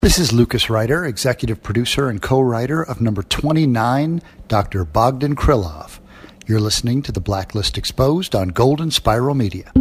This is Lucas Ryder, executive producer and co-writer of number 29, Dr. Bogdan Krylov. You're listening to The Blacklist Exposed on Golden Spiral Media.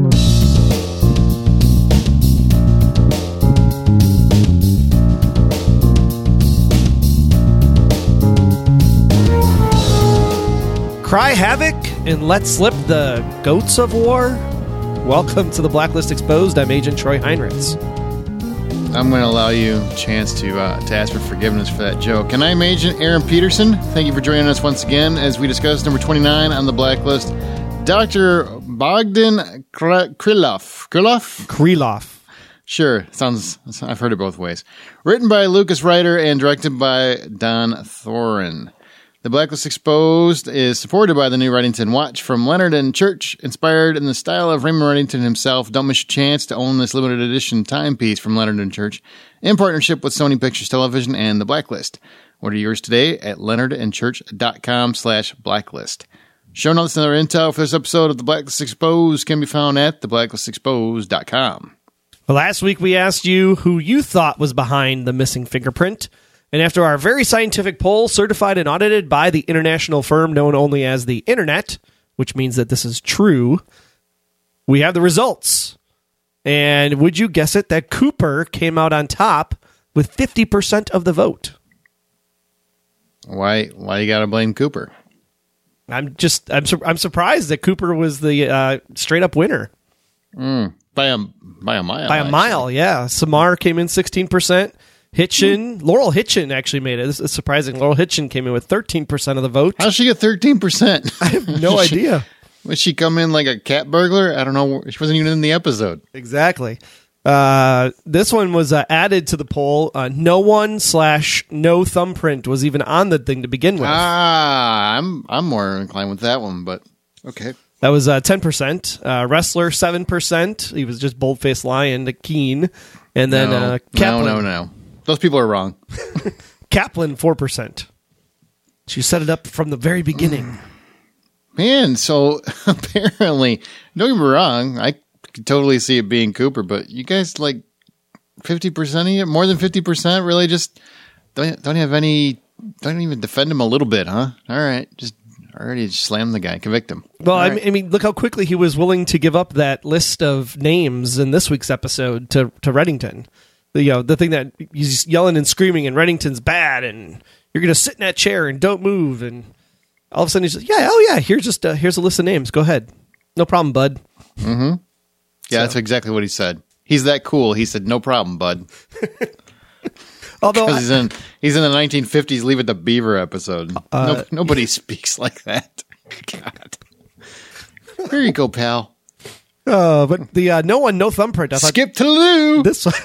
Cry havoc and let slip the goats of war? Welcome to The Blacklist Exposed. I'm Agent Troy Heinrichs. I'm going to allow you a chance to ask for forgiveness for that joke. And I'm Agent Aaron Peterson. Thank you for joining us once again as we discuss number 29 on the Blacklist, Dr. Bogdan Krylov. Krylov. Sure. I've heard it both ways. Written by Lucas Ryder and directed by Don Thorin. The Blacklist Exposed is supported by the new Reddington watch from Leonard and Church, inspired in the style of Raymond Reddington himself. Don't miss your chance to own this limited edition timepiece from Leonard and Church in partnership with Sony Pictures Television and The Blacklist. Order yours today at leonardandchurch.com/blacklist. Show notes and other intel for this episode of The Blacklist Exposed can be found at theblacklistexposed.com. Well, last week we asked you who you thought was behind the missing fingerprint. And after our very scientific poll, certified and audited by the international firm known only as the Internet, which means that this is true, we have the results. And would you guess it, that Cooper came out on top with 50% of the vote? Why you got to blame Cooper? I'm surprised that Cooper was the straight up winner. By a mile. By a mile, yeah. Samar came in 16%. Laurel Hitchin actually made it. This is surprising. Laurel Hitchin came in with 13% of the vote. How'd she get 13%? I have no idea. Would she come in like a cat burglar? I don't know. She wasn't even in the episode. Exactly. This one was added to the poll. No thumbprint was even on the thing to begin with. I'm more inclined with that one, but okay. That was 10%. Wrestler, 7%. He was just bold-faced lion, Keen. And then Kaplan. No. Those people are wrong. Kaplan, 4%. She set it up from the very beginning. Man, so apparently, don't get me wrong, I could totally see it being Cooper, but you guys like 50% of it, more than 50%, really just don't even defend him a little bit, huh? All right, just already slam the guy, convict him. Well, I mean, look how quickly he was willing to give up that list of names in this week's episode to Reddington. The thing that he's yelling and screaming, and Reddington's bad, and you're going to sit in that chair and don't move, and all of a sudden he's just, here's a list of names. Go ahead, no problem, bud. Mm-hmm. Yeah, that's exactly what he said. He's that cool. He said, "No problem, bud." Although he's in the 1950s Leave It to Beaver episode. Nobody speaks like that. God, here you go, pal. But the no thumbprint. I thought, skip to Lou. This one.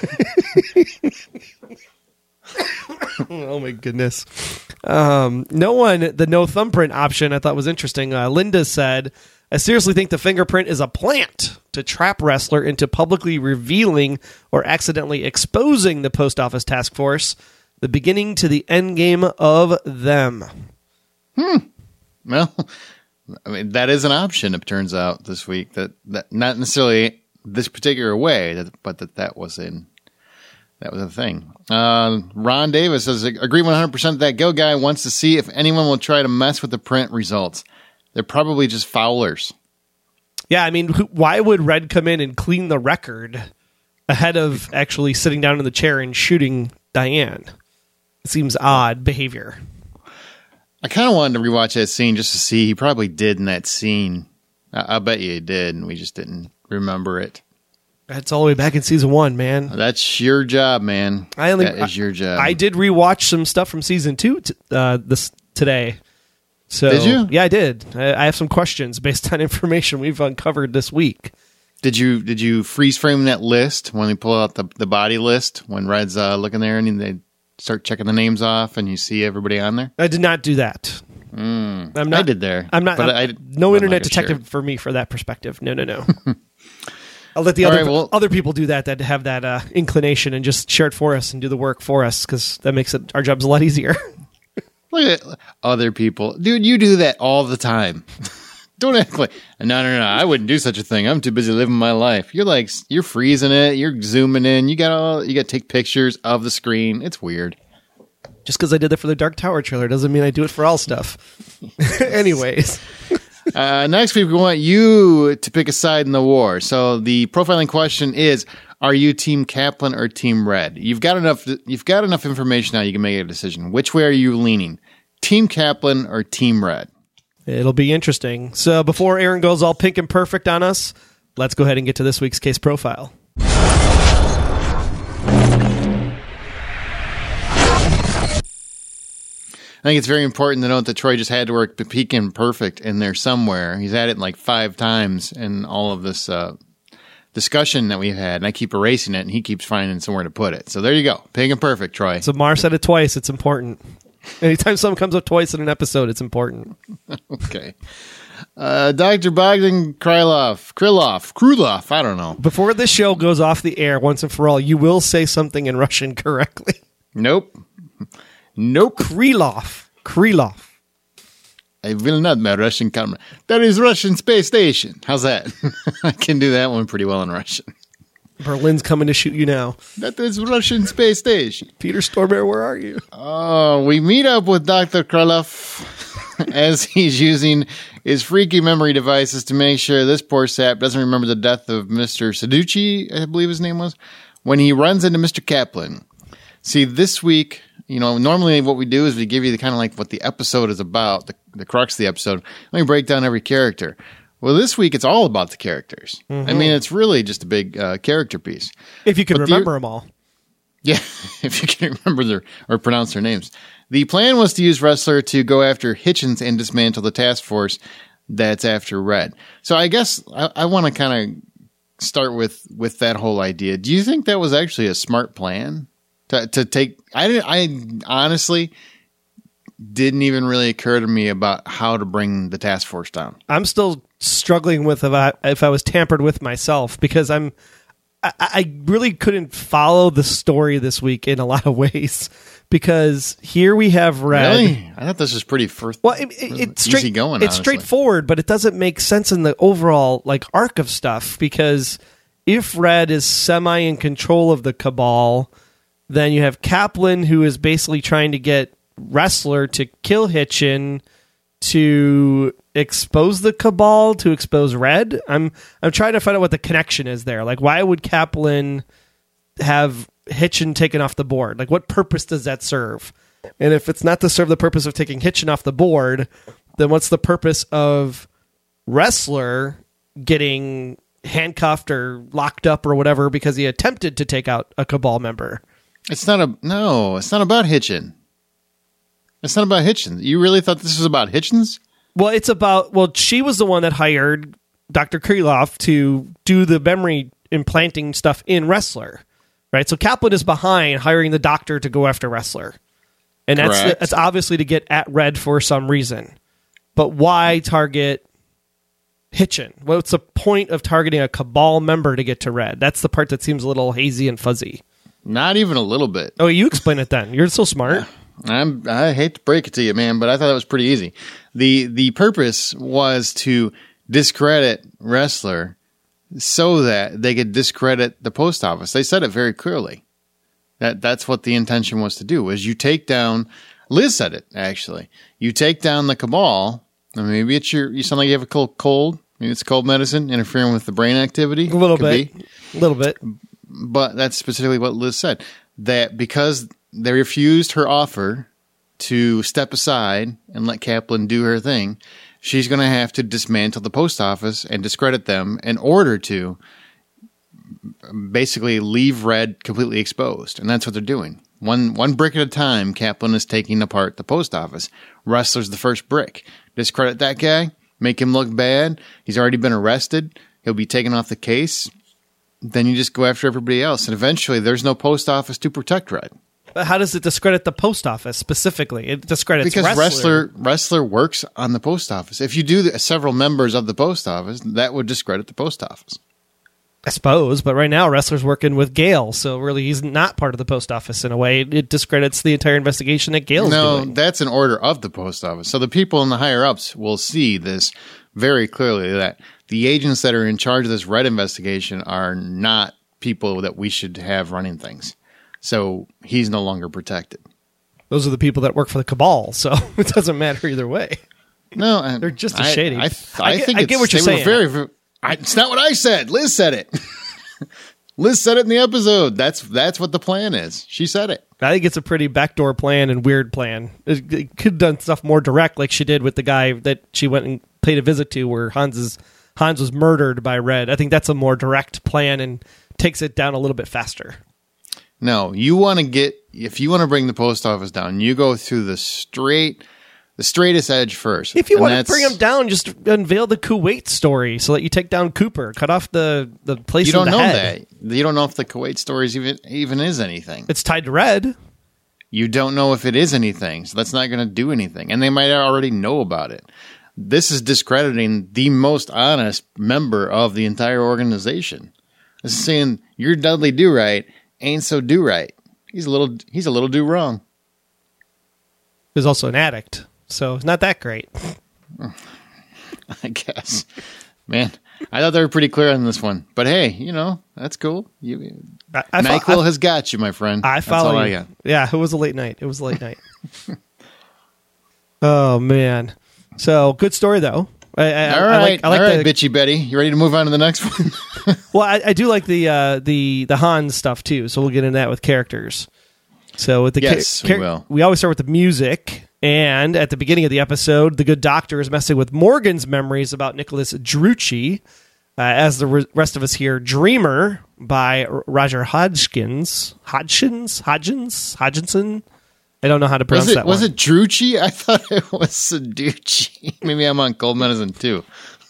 Oh my goodness. The no thumbprint option I thought was interesting. Linda said, "I seriously think the fingerprint is a plant to trap wrestler into publicly revealing or accidentally exposing the post office task force, the beginning to the end game of them." Well, I mean, that is an option, it turns out, this week. That not necessarily this particular way, but that was a thing. Ron Davis says, "Agree 100% that Go guy wants to see if anyone will try to mess with the print results. They're probably just foulers." Yeah, I mean, why would Red come in and clean the record ahead of actually sitting down in the chair and shooting Diane? It seems odd behavior. I kind of wanted to rewatch that scene just to see. He probably did in that scene. I bet you he did, and we just didn't remember it. That's all the way back in season 1, man. That's your job, man. That is your job. I did rewatch some stuff from season 2 today. So, did you? Yeah, I did. I have some questions based on information we've uncovered this week. Did you freeze frame that list when we pull out the body list when Red's looking there and they start checking the names off and you see everybody on there? I did not do that. I did there. No internet detective for me for that perspective. No. I'll let the other people do that have that inclination and just share it for us and do the work for us, because that makes our jobs a lot easier. Look at other people. Dude, you do that all the time. Don't act like no. I wouldn't do such a thing. I'm too busy living my life. You're freezing it. You're zooming in. You got to take pictures of the screen. It's weird. Just because I did that for the Dark Tower trailer doesn't mean I do it for all stuff. Anyways. Next week, we want you to pick a side in the war. So the profiling question is, are you Team Kaplan or Team Red? You've got enough information now you can make a decision. Which way are you leaning? Team Kaplan or Team Red? It'll be interesting. So before Aaron goes all pink and perfect on us, let's go ahead and get to this week's case profile. I think it's very important to note that Troy just had to work peak and perfect in there somewhere. He's had it like 5 times in all of this discussion that we've had, and I keep erasing it, and he keeps finding somewhere to put it. So there you go. Pink and perfect, Troy. So Mar said it twice. It's important. Anytime something comes up twice in an episode, it's important. Okay. Dr. Bogdan Krylov, I don't know. Before this show goes off the air once and for all, you will say something in Russian correctly. Nope. Krylov. I will not my Russian camera. That is Russian space station. How's that? I can do that one pretty well in Russian. Berlin's coming to shoot you now. That is Russian space station. Peter Stormare, where are you? Oh, we meet up with Dr. Krylov as he's using his freaky memory devices to make sure this poor sap doesn't remember the death of Mr. Saducci, I believe his name was, when he runs into Mr. Kaplan. See, this week, normally what we do is we give you the kind of like what the episode is about, the crux of the episode. Let me break down every character. Well, this week it's all about the characters. Mm-hmm. I mean, it's really just a big character piece. If you can remember them all. Yeah, if you can remember or pronounce their names. The plan was to use Wrestler to go after Hitchens and dismantle the task force that's after Red. So I guess I want to kind of start with that whole idea. Do you think that was actually a smart plan? To take, I honestly didn't even really occur to me about how to bring the task force down. I'm still struggling with if I was tampered with myself, because I really couldn't follow the story this week in a lot of ways, because here we have Red. Really? I thought this was pretty it's easy going. It's straightforward, but it doesn't make sense in the overall arc of stuff, because if Red is semi in control of the Cabal, then you have Kaplan, who is basically trying to get Wrestler to kill Hitchin to expose the Cabal, to expose Red. I'm trying to find out what the connection is there. Why would Kaplan have Hitchin taken off the board? What purpose does that serve? And if it's not to serve the purpose of taking Hitchin off the board, then what's the purpose of Wrestler getting handcuffed or locked up or whatever because he attempted to take out a Cabal member? It's not about Hitchin. It's not about Hitchens. You really thought this was about Hitchens? Well, she was the one that hired Dr. Krylov to do the memory implanting stuff in Wrestler, right? So Kaplan is behind hiring the doctor to go after Wrestler. And that's obviously to get at Red for some reason. But why target Hitchin? What's the point of targeting a Cabal member to get to Red? That's the part that seems a little hazy and fuzzy. Not even a little bit. Oh, you explain it then. You're so smart. I hate to break it to you, man, but I thought it was pretty easy. The purpose was to discredit Wrestler so that they could discredit the post office. They said it very clearly. That's what the intention was to do, was you take down, Liz said it, actually. You take down the Cabal, and maybe you sound like you have a cold. Maybe it's cold medicine interfering with the brain activity. A little bit. But that's specifically what Liz said. That because they refused her offer to step aside and let Kaplan do her thing, she's going to have to dismantle the post office and discredit them in order to basically leave Red completely exposed. And that's what they're doing. One brick at a time, Kaplan is taking apart the post office. Wrestler's the first brick. Discredit that guy, make him look bad. He's already been arrested. He'll be taken off the case. Then you just go after everybody else. And eventually there's no post office to protect Red. But how does it discredit the post office specifically? It discredits because Wrestler works on the post office. If you do several members of the post office, that would discredit the post office. I suppose, but right now Wrestler's working with Gale, so really he's not part of the post office in a way. It discredits the entire investigation that Gale's doing. No, that's an order of the post office. So the people in the higher ups will see this very clearly that the agents that are in charge of this Red investigation are not people that we should have running things. So he's no longer protected. Those are the people that work for the Cabal, so it doesn't matter either way. No, they're just as shady. I think I get what you're saying. It's not what I said. Liz said it. Liz said it in the episode. That's what the plan is. She said it. I think it's a pretty backdoor plan and weird plan. It could have done stuff more direct, like she did with the guy that she went and paid a visit to, where Hans was murdered by Red. I think that's a more direct plan and takes it down a little bit faster. No, if you want to bring the post office down, you go through the straightest edge first. If you want to bring them down, just unveil the Kuwait story so that you take down Cooper, cut off the place. You don't know head. that. You don't know if the Kuwait story even is anything. It's tied to Red. You don't know if it is anything, so that's not going to do anything. And they might already know about it. This is discrediting the most honest member of the entire organization. This is saying your Dudley Do-Right ain't so do-right. He's a little do-wrong. He's also an addict, so it's not that great. I guess. Man, I thought they were pretty clear on this one. But hey, that's cool. NyQuil has got you, my friend. I follow you. I got. Yeah, it was a late night. Oh, man. So, good story, though. All right, bitchy Betty. You ready to move on to the next one? Well, I do like the Hans stuff, too, so we'll get into that with characters. So with the we always start with the music, and at the beginning of the episode, the good doctor is messing with Morgan's memories about Nicholas Drucci, as the rest of us hear "Dreamer" by Roger Hodgkinson. I don't know how to pronounce that. Was it Drucci? I thought it was Saducci. Maybe I'm on Cold Medicine too.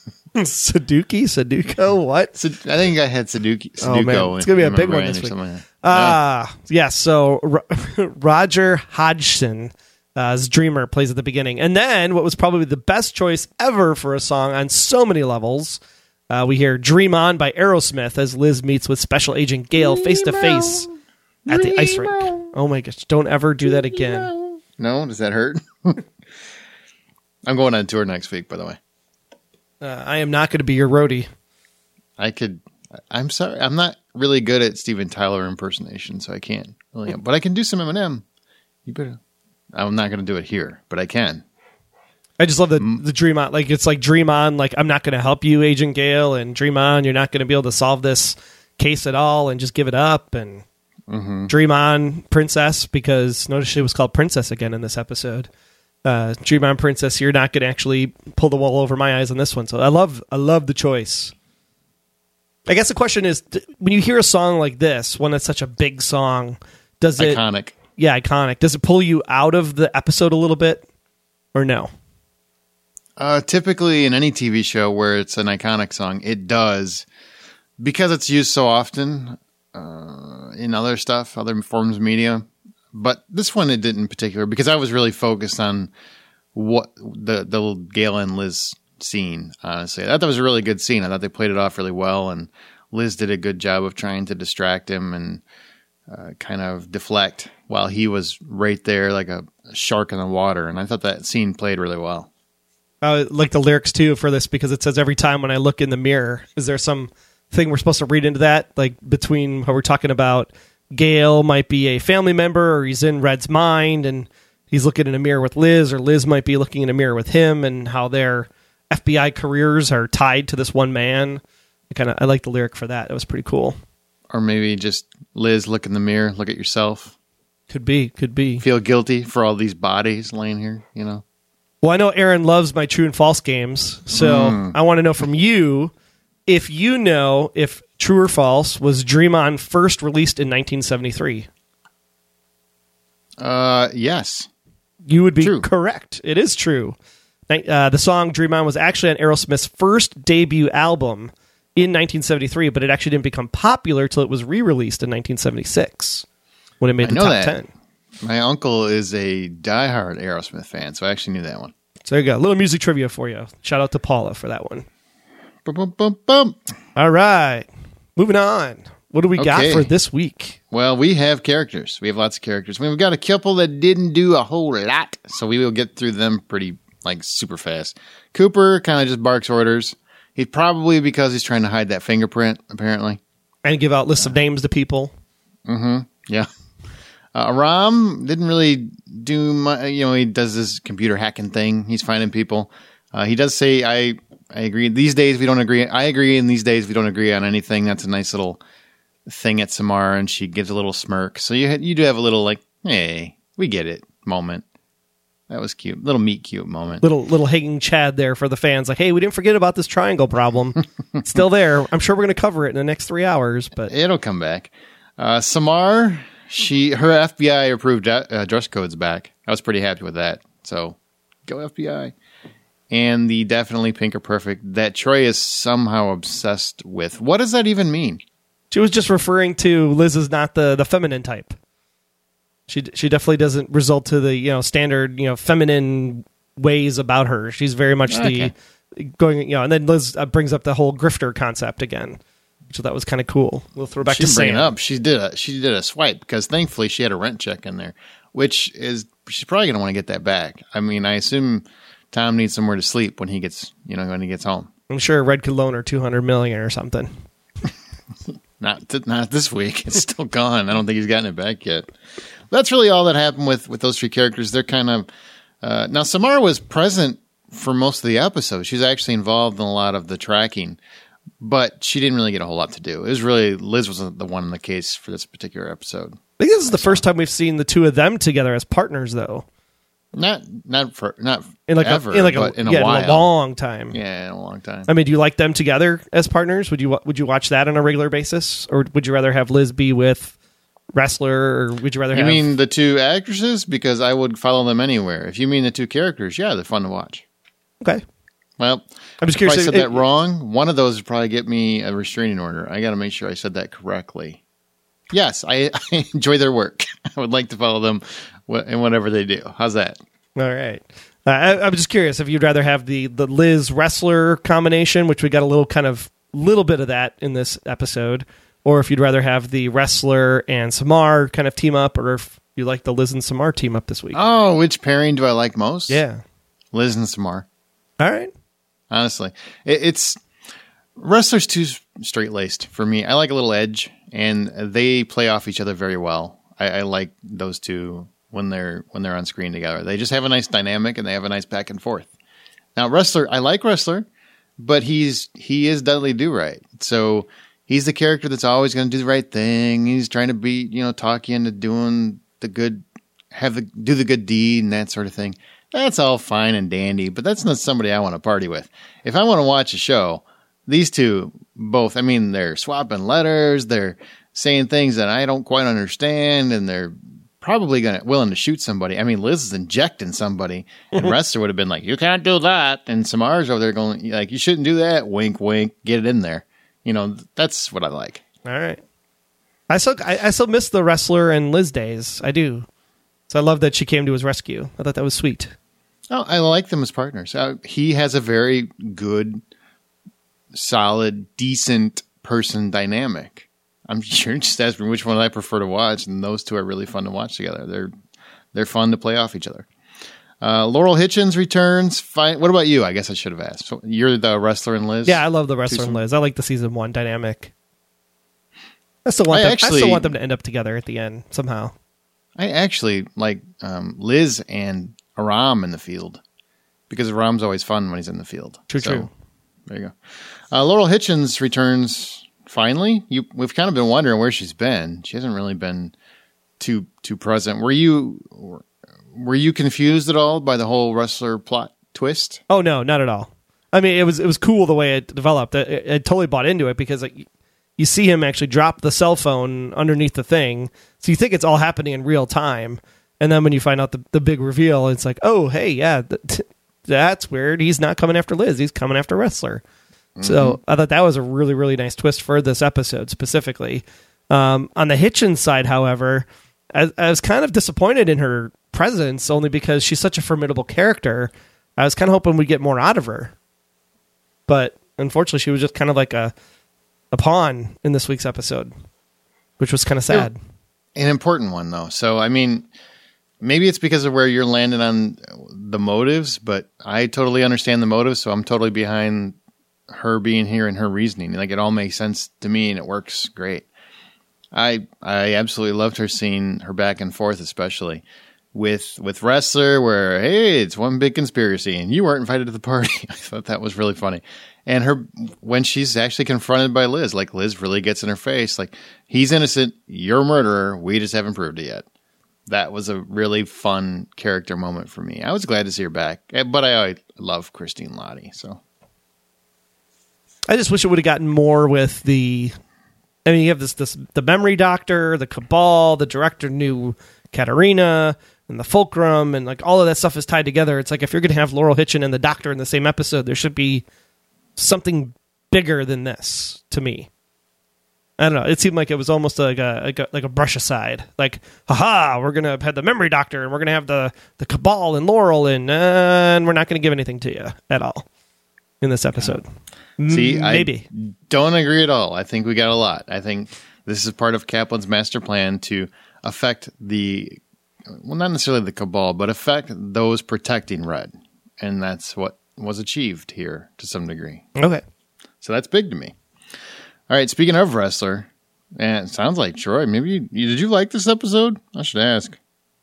Sudoku, what? I think I had Sudoku. Oh man, it's gonna be a big one this week. Yes. So Roger Hodgson, as Dreamer, plays at the beginning, and then what was probably the best choice ever for a song on so many levels, we hear "Dream On" by Aerosmith as Liz meets with Special Agent Gale face to face at the ice rink. Oh my gosh! Don't ever do that again. No, does that hurt? I'm going on tour next week, by the way. I am not going to be your roadie. I'm sorry. I'm not really good at Steven Tyler impersonation, so I can't. Really, but I can do some Eminem. You better. I'm not going to do it here, but I can. I just love the Dream On. Like, it's like Dream On, like, I'm not going to help you, Agent Gale, and Dream On, you're not going to be able to solve this case at all, and just give it up, and Dream On, Princess, because notice she was called Princess again in this episode. Dream On, Princess, you're not going to actually pull the wool over my eyes on this one. So I love the choice. I guess the question is, when you hear a song like this, one that's such a big song, does it... Iconic. Yeah, iconic. Does it pull you out of the episode a little bit, or no? Typically in any TV show where it's an iconic song, it does. Because it's used so often in other stuff, other forms of media. But this one, it didn't in particular, because I was really focused on what the Gale and Liz scene, honestly. I thought that was a really good scene. I thought they played it off really well, and Liz did a good job of trying to distract him and kind of deflect while he was right there like a shark in the water. And I thought that scene played really well. I like the lyrics, too, for this, because it says, every time when I look in the mirror, is there some thing we're supposed to read into that? Like, between how we're talking about Gale might be a family member, or he's in Red's mind and he's looking in a mirror with Liz, or Liz might be looking in a mirror with him, and how their FBI careers are tied to this one man. I like the lyric for that. It was pretty cool. Or maybe just Liz, look in the mirror, look at yourself. Could be. Feel guilty for all these bodies laying here, Well, I know Aaron loves my true and false games, so I want to know from you if you know if True or False was Dream On first released in 1973. Yes. You would be true. Correct. It is true. The song Dream On was actually on Aerosmith's first debut album in 1973, but it actually didn't become popular till it was re-released in 1976 when it made the top 10. My uncle is a diehard Aerosmith fan, so I actually knew that one. So there you go. A little music trivia for you. Shout out to Paula for that one. Bum, bum, bum, bum. All right. Moving on. What do we got for this week? Well, we have characters. We have lots of characters. We've got a couple that didn't do a whole lot, so we will get through them pretty like super fast. Cooper kind of just barks orders. He's probably because he's trying to hide that fingerprint, apparently. And give out lists of names to people. Yeah. Aram didn't really do much. He does this computer hacking thing. He's finding people. He does say, I agree. These days we don't agree. I agree. And these days we don't agree on anything. That's a nice little thing at Samar. And she gives a little smirk. So you do have a little like, hey, we get it moment. That was cute. Little meet cute moment. Little hanging Chad there for the fans. Like, hey, we didn't forget about this triangle problem. It's still there. I'm sure we're going to cover it in the next 3 hours, but it'll come back. Samar, her FBI approved dress code's back. I was pretty happy with that. So go FBI. And the definitely pink or perfect that Troy is somehow obsessed with. What does that even mean? She was just referring to Liz as not the feminine type. She definitely doesn't result to the standard feminine ways about her. She's very much the going and then Liz brings up the whole grifter concept again, which I thought was kind of cool. We'll throw back to Sam. Bring it up. She did a swipe because thankfully she had a rent check in there, which is she's probably going to want to get that back. I mean, I assume Tom needs somewhere to sleep when he gets home. I'm sure Red could loan her $200 million or something. Not this week. It's still gone. I don't think he's gotten it back yet. That's really all that happened with those three characters. They're kind of now Samara was present for most of the episode. She's actually involved in a lot of the tracking, but she didn't really get a whole lot to do. It was really Liz was the one in the case for this particular episode. I think this is the first time we've seen the two of them together as partners, though. Not in like ever, but in a while. In a long time. Yeah, in a long time. I mean, do you like them together as partners? Would you watch that on a regular basis, or would you rather have Liz be with Wrestler, or would you rather have... You mean the two actresses? Because I would follow them anywhere. If you mean the two characters, yeah, they're fun to watch. Okay. Well, I'm just curious. If I said that wrong, one of those would probably get me a restraining order. I got to make sure I said that correctly. Yes, I enjoy their work. I would like to follow them in whatever they do. How's that? All right. I'm just curious if you'd rather have the Liz Wrestler combination, which we got a little bit of that in this episode, or if you'd rather have the Wrestler and Samar kind of team up, or if you like the Liz and Samar team up this week. Oh, which pairing do I like most? Yeah. Liz and Samar. All right. Honestly. It's Wrestler's too straight-laced for me. I like a little edge, and they play off each other very well. I like those two when they're on screen together. They just have a nice dynamic, and they have a nice back and forth. Now, Wrestler, I like Wrestler, but he is Dudley Do-Right. So he's the character that's always going to do the right thing. He's trying to be, talk you into doing the good, do the good deed and that sort of thing. That's all fine and dandy, but that's not somebody I want to party with. If I want to watch a show, these two both, they're swapping letters, they're saying things that I don't quite understand, and they're probably willing to shoot somebody. Liz is injecting somebody, and Wrestler would have been like, you can't do that. And Samar's over there going, like, you shouldn't do that. Wink, wink, get it in there. That's what I like. All right. I still miss the Wrestler and Liz days. I do. So I love that she came to his rescue. I thought that was sweet. Oh, I like them as partners. He has a very good, solid, decent person dynamic. I'm sure just ask me which one I prefer to watch, and those two are really fun to watch together. They're fun to play off each other. Laurel Hitchens returns. Fine. What about you? I guess I should have asked. So you're the Wrestler and Liz? Yeah, I love the Wrestler and Liz. I like the season 1 dynamic. I still want them to end up together at the end somehow. I actually like Liz and Aram in the field, because Aram's always fun when he's in the field. True. There you go. Laurel Hitchens returns finally. We've kind of been wondering where she's been. She hasn't really been too present. Were you confused at all by the whole Wrestler plot twist? Oh no, not at all. It was cool the way it developed. I totally bought into it because you see him actually drop the cell phone underneath the thing, so you think it's all happening in real time. And then when you find out the big reveal, it's like, oh, hey, yeah, that's weird. He's not coming after Liz. He's coming after Wrestler. Mm-hmm. So I thought that was a really, really nice twist for this episode specifically. On the Hitchens side, however, I was kind of disappointed in her presence, only because she's such a formidable character. I was kind of hoping we'd get more out of her. But unfortunately, she was just kind of like a pawn in this week's episode, which was kind of sad. An important one, though. So, maybe it's because of where you're landing on the motives, but I totally understand the motives, so I'm totally behind her being here and her reasoning. Like, it all makes sense to me, and it works great. I absolutely loved her scene, her back and forth, especially with Wrestler, where, hey, it's one big conspiracy, and you weren't invited to the party. I thought that was really funny. And her, when she's actually confronted by Liz, like, Liz really gets in her face, like, he's innocent, you're a murderer, we just haven't proved it yet. That was a really fun character moment for me. I was glad to see her back, but I love Christine Lottie, so. I just wish it would have gotten more with the... I mean, you have the memory doctor, the Cabal, the director knew Katarina, and the Fulcrum, and like all of that stuff is tied together. It's like if you're going to have Laurel Hitchin and the Doctor in the same episode, there should be something bigger than this to me. I don't know. It seemed like it was almost like a brush aside. Like, haha, we're going to have the memory doctor, and we're going to have the Cabal and Laurel, and we're not going to give anything to you at all in this episode. See, maybe. I don't agree at all. I think we got a lot. I think this is part of Kaplan's master plan to affect not necessarily the Cabal, but affect those protecting Red. And that's what was achieved here to some degree. Okay. So that's big to me. All right, speaking of Wrestler, and it sounds like Troy, maybe did you like this episode? I should ask.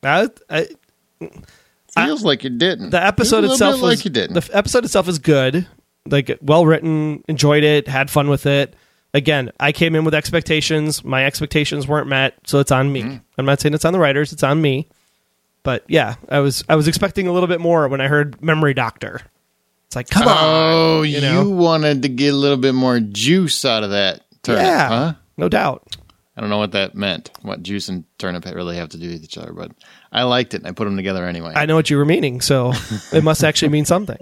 Feels like you didn't. The episode itself was like you didn't. The episode itself is good. Like, well written, enjoyed it, had fun with it. Again, I came in with expectations. My expectations weren't met, so it's on me. Mm. I'm not saying it's on the writers, it's on me. But yeah, I was expecting a little bit more when I heard Memory Doctor. It's like, come on. Oh, you wanted to get a little bit more juice out of that turnip, huh? No doubt. I don't know what that meant, what juice and turnip really have to do with each other, but I liked it, and I put them together anyway. I know what you were meaning, so it must actually mean something.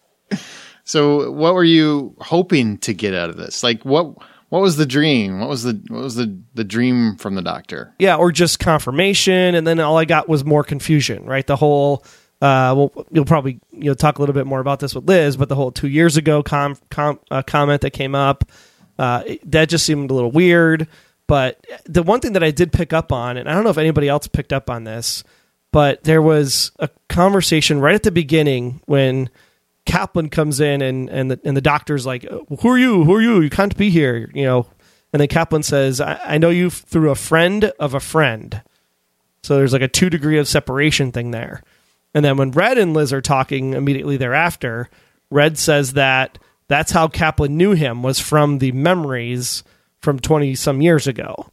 So, what were you hoping to get out of this? Like, what was the dream? What was the dream from the Doctor? Yeah, or just confirmation, and then all I got was more confusion. Right, the whole. Well, you'll probably talk a little bit more about this with Liz, but the whole 2 years ago comment that came up, that just seemed a little weird. But the one thing that I did pick up on, and I don't know if anybody else picked up on this, but there was a conversation right at the beginning when Kaplan comes in and the Doctor's like, who are you? You can't be here, And then Kaplan says, I know you through a friend of a friend. So there's like a 2 degree of separation thing there. And then when Red and Liz are talking immediately thereafter, Red says that that's how Kaplan knew him, was from the memories from 20-some years ago.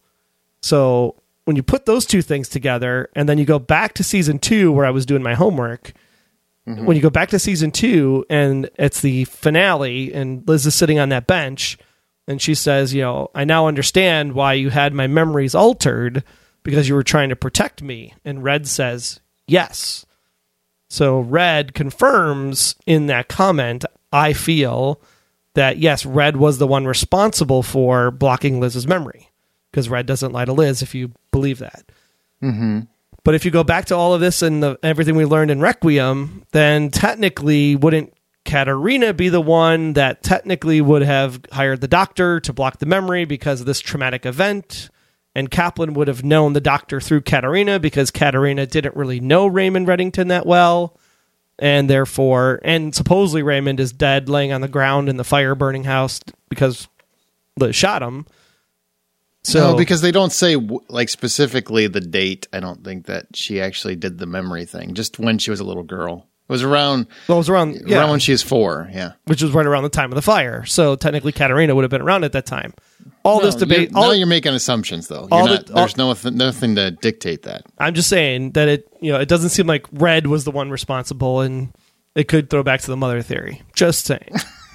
So when you put those two things together, and then you go back to season 2 where I was doing my homework, when you go back to season 2 and it's the finale and Liz is sitting on that bench and she says, I now understand why you had my memories altered because you were trying to protect me. And Red says, yes. So Red confirms in that comment, I feel that, yes, Red was the one responsible for blocking Liz's memory because Red doesn't lie to Liz if you believe that. Mm-hmm. But if you go back to all of this and everything we learned in Requiem, then technically wouldn't Katarina be the one that technically would have hired the Doctor to block the memory because of this traumatic event? And Kaplan would have known the Doctor through Katarina because Katarina didn't really know Raymond Reddington that well. And therefore, and supposedly Raymond is dead laying on the ground in the fire burning house because Liz shot him. So, no, because they don't say like specifically the date. I don't think that she actually did the memory thing. Just when she was a little girl. It was around. Well, it was around when she was 4. Yeah, which was right around the time of the fire. So technically, Katarina would have been around at that time. This debate. You're making assumptions, though. There's nothing to dictate that. I'm just saying that it doesn't seem like Red was the one responsible, and it could throw back to the mother theory. Just saying.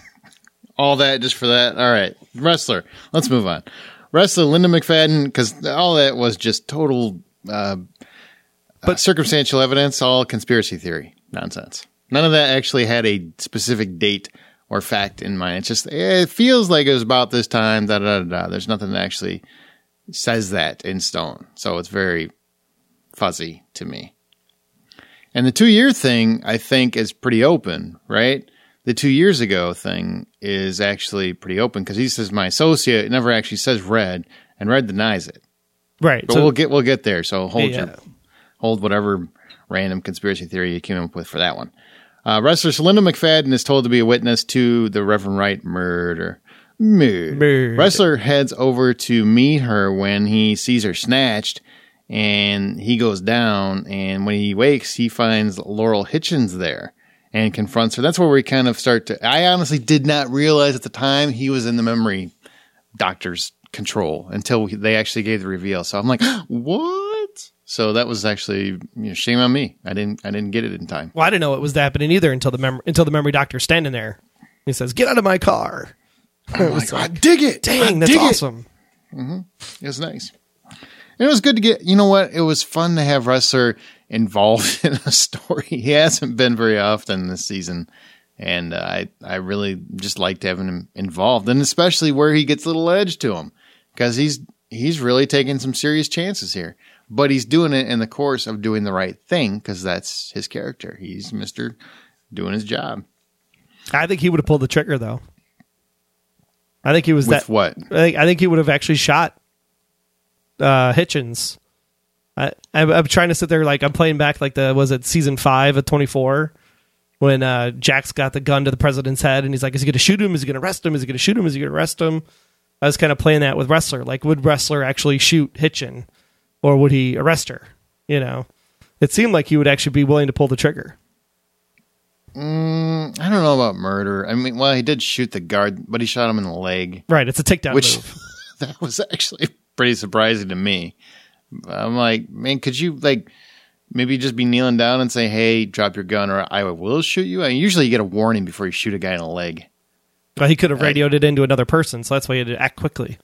All that just for that. All right, Wrestler. Let's move on. Wrestler Linda McFadden, because all that was just total but circumstantial evidence, all conspiracy theory nonsense. None of that actually had a specific date or fact in mind. It's just, it feels like it was about this time, da-da-da-da. There's nothing that actually says that in stone. So it's very fuzzy to me. And the 2-year thing, I think, is pretty open, right? The 2 years ago thing is actually pretty open because he says my associate, never actually says Red, and Red denies it. Right. But we'll get there. So hold hold whatever random conspiracy theory you came up with for that one. Wrestler Linda McFadden is told to be a witness to the Reverend Wright murder. Wrestler heads over to meet her when he sees her snatched, and he goes down, and when he wakes, he finds Laurel Hitchens there and confronts her. That's where we kind of start to... I honestly did not realize at the time he was in the memory doctor's control until they actually gave the reveal. So I'm like, what? So that was actually shame on me. I didn't get it in time. Well, I didn't know it was happening either until the memory doctor's standing there. He says, "Get out of my car." I dig it. Dang, that's awesome. Mm-hmm. It was nice. And it was good to get, you know what? It was fun to have Wrestler involved in a story. He hasn't been very often this season. And I really just liked having him involved. And especially where he gets a little edge to him. Because he's really taking some serious chances here. But he's doing it in the course of doing the right thing. Because that's his character. He's Mr. doing his job. I think he would have pulled the trigger, though. I think he was With what? I think he would have actually shot Hitchens. I'm trying to sit there like I'm playing back like was it season 5 of 24 when Jax got the gun to the president's head and he's like, is he going to shoot him? Is he going to arrest him? Is he going to shoot him? Is he going to arrest him? I was kind of playing that with Wrestler. Like, would Wrestler actually shoot Hitchen or would he arrest her? You know, it seemed like he would actually be willing to pull the trigger. I don't know about murder. I mean, well, he did shoot the guard, but he shot him in the leg. Right, it's a takedown move. That was actually pretty surprising to me. I'm like, man, could you maybe just be kneeling down and say, "Hey, drop your gun, or I will shoot you"? I mean, usually you get a warning before you shoot a guy in the leg. Well, he could have radioed it into another person, so that's why he had to act quickly.